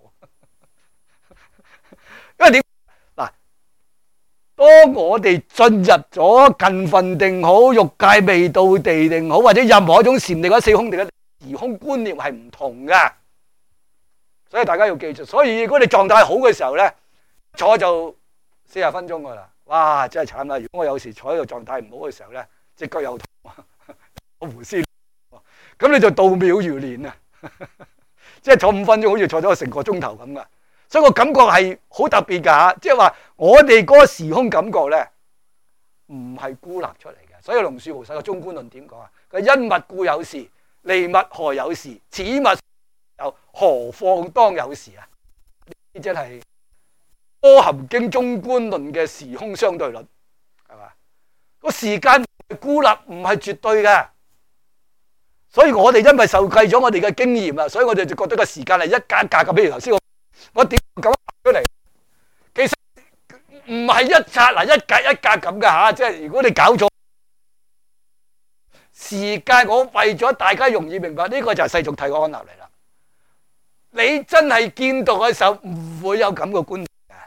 Speaker 1: 因為點？當我哋進入咗近分定好、欲界未到地定好，或者任何一種禪定或者4空定嘅時空觀念係唔同㗎，所以大家要記住。所以如果你狀態好嘅時候咧，坐就40分鐘㗎啦。哇，真係慘啦！如果我有時坐喺度狀態唔好嘅時候咧，隻腳又痛，我胡思亂想，咁你就度秒如年啊！即係坐5分鐘，好似坐咗成個鐘頭咁㗎。所以個感覺係好特別㗎嚇，即係話我哋嗰個時空感覺咧，唔係孤立出嚟嘅。所以龍樹菩薩嘅中觀論點講啊？佢因物故有時，離物何有時？此物有何況當有時啊？呢真係《阿含經》中觀論嘅時空相對論，係嘛？個時間孤立唔係絕對嘅，所以我哋因為受計咗我哋嘅經驗啊，所以我哋就覺得個時間係一格一格咁。譬如頭先我點咁出嚟？其實唔係一剎嗱，一格一格咁㗎嚇。即係如果你搞錯時間，我為咗大家容易明白，呢個就係世俗諦嘅安立嚟啦。你真係見到嘅時候，唔會有咁嘅觀念嘅。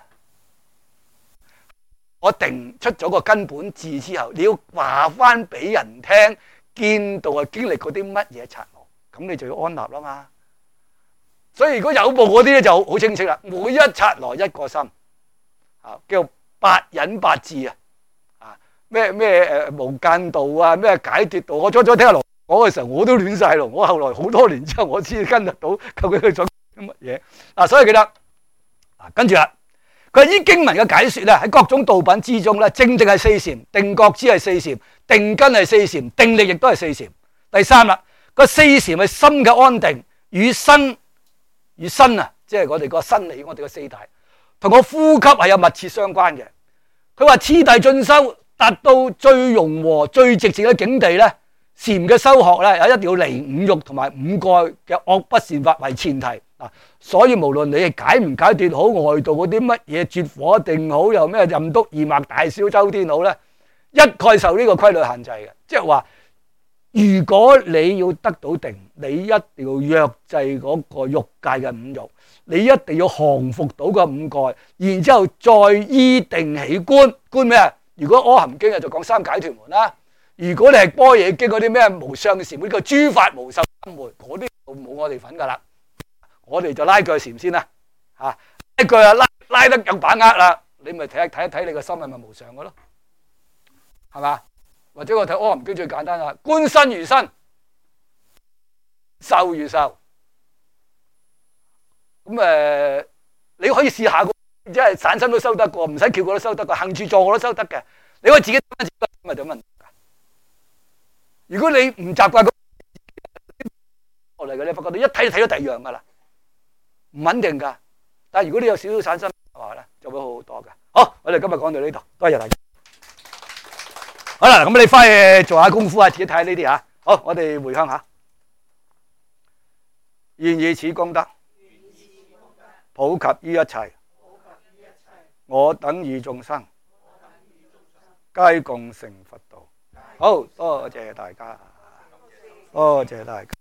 Speaker 1: 我定出咗個根本字之後，你要話翻俾人聽，見到啊經歷過啲乜嘢剎那，咁你就要安立啦嘛。 所以如果有部嗰啲咧就好清晰啦，每一剎來一個心，啊，叫八忍八智啊，咩無間道啊，咩解脫道，我初聽阿羅講嘅時候我都亂晒龍，我後來好多年之後我先跟得到究竟佢講乜嘢。嗱，所以記得，跟住啦，佢依經文嘅解說咧，喺各種道品之中咧，正係四禪，定覺支係四禪，定根係四禪，定力亦都係四禪。第三啦，個四禪係心嘅安定，與身啊，即係我哋個生理，我哋個四大，同個呼吸係有密切相關嘅。佢話次第進修，達到最融和、最寂靜嘅境地咧，禪嘅修學咧，有一定要離五欲同埋五蓋嘅惡不善法為前提啊。所以無論你係解唔解脫好，外道嗰啲乜嘢絕火定好，又咩任督二脈大小周天好咧，一概受呢個規律限制嘅。即係話，如果你要得到定，你一定要約制嗰個欲界嘅五欲，你一定要降服到個五蓋，然之後再依定起觀。觀咩啊？如果阿含經就講三解脫門啦。如果你係般若經嗰啲咩無相禪，呢個諸法無受生門，嗰啲冇我哋份噶啦。我哋就拉鋸禪先啦，拉鋸啊拉得有把握啦，你咪睇一睇你個心係咪無常嘅咯，係嘛？或者我睇阿含經最簡單啦，觀身如身，受如受。咁你可以試下，即係散心都收得過，唔使翹過都收得過，行住坐我都收得嘅。你可以自己咁咪點問？如果你唔習慣落嚟嘅，你發覺你一睇就睇到第二樣噶啦，唔穩定噶。但係如果你有少少散心嘅話咧，就會好好多嘅。好，我哋今日講到呢度，多謝大家。好啦，咁你翻去做下功夫啊，自己睇下呢啲吓。好，我哋回向下。願以此功德，普及於一切，我等與眾生，皆共成佛道。好，多謝大家，多謝大家。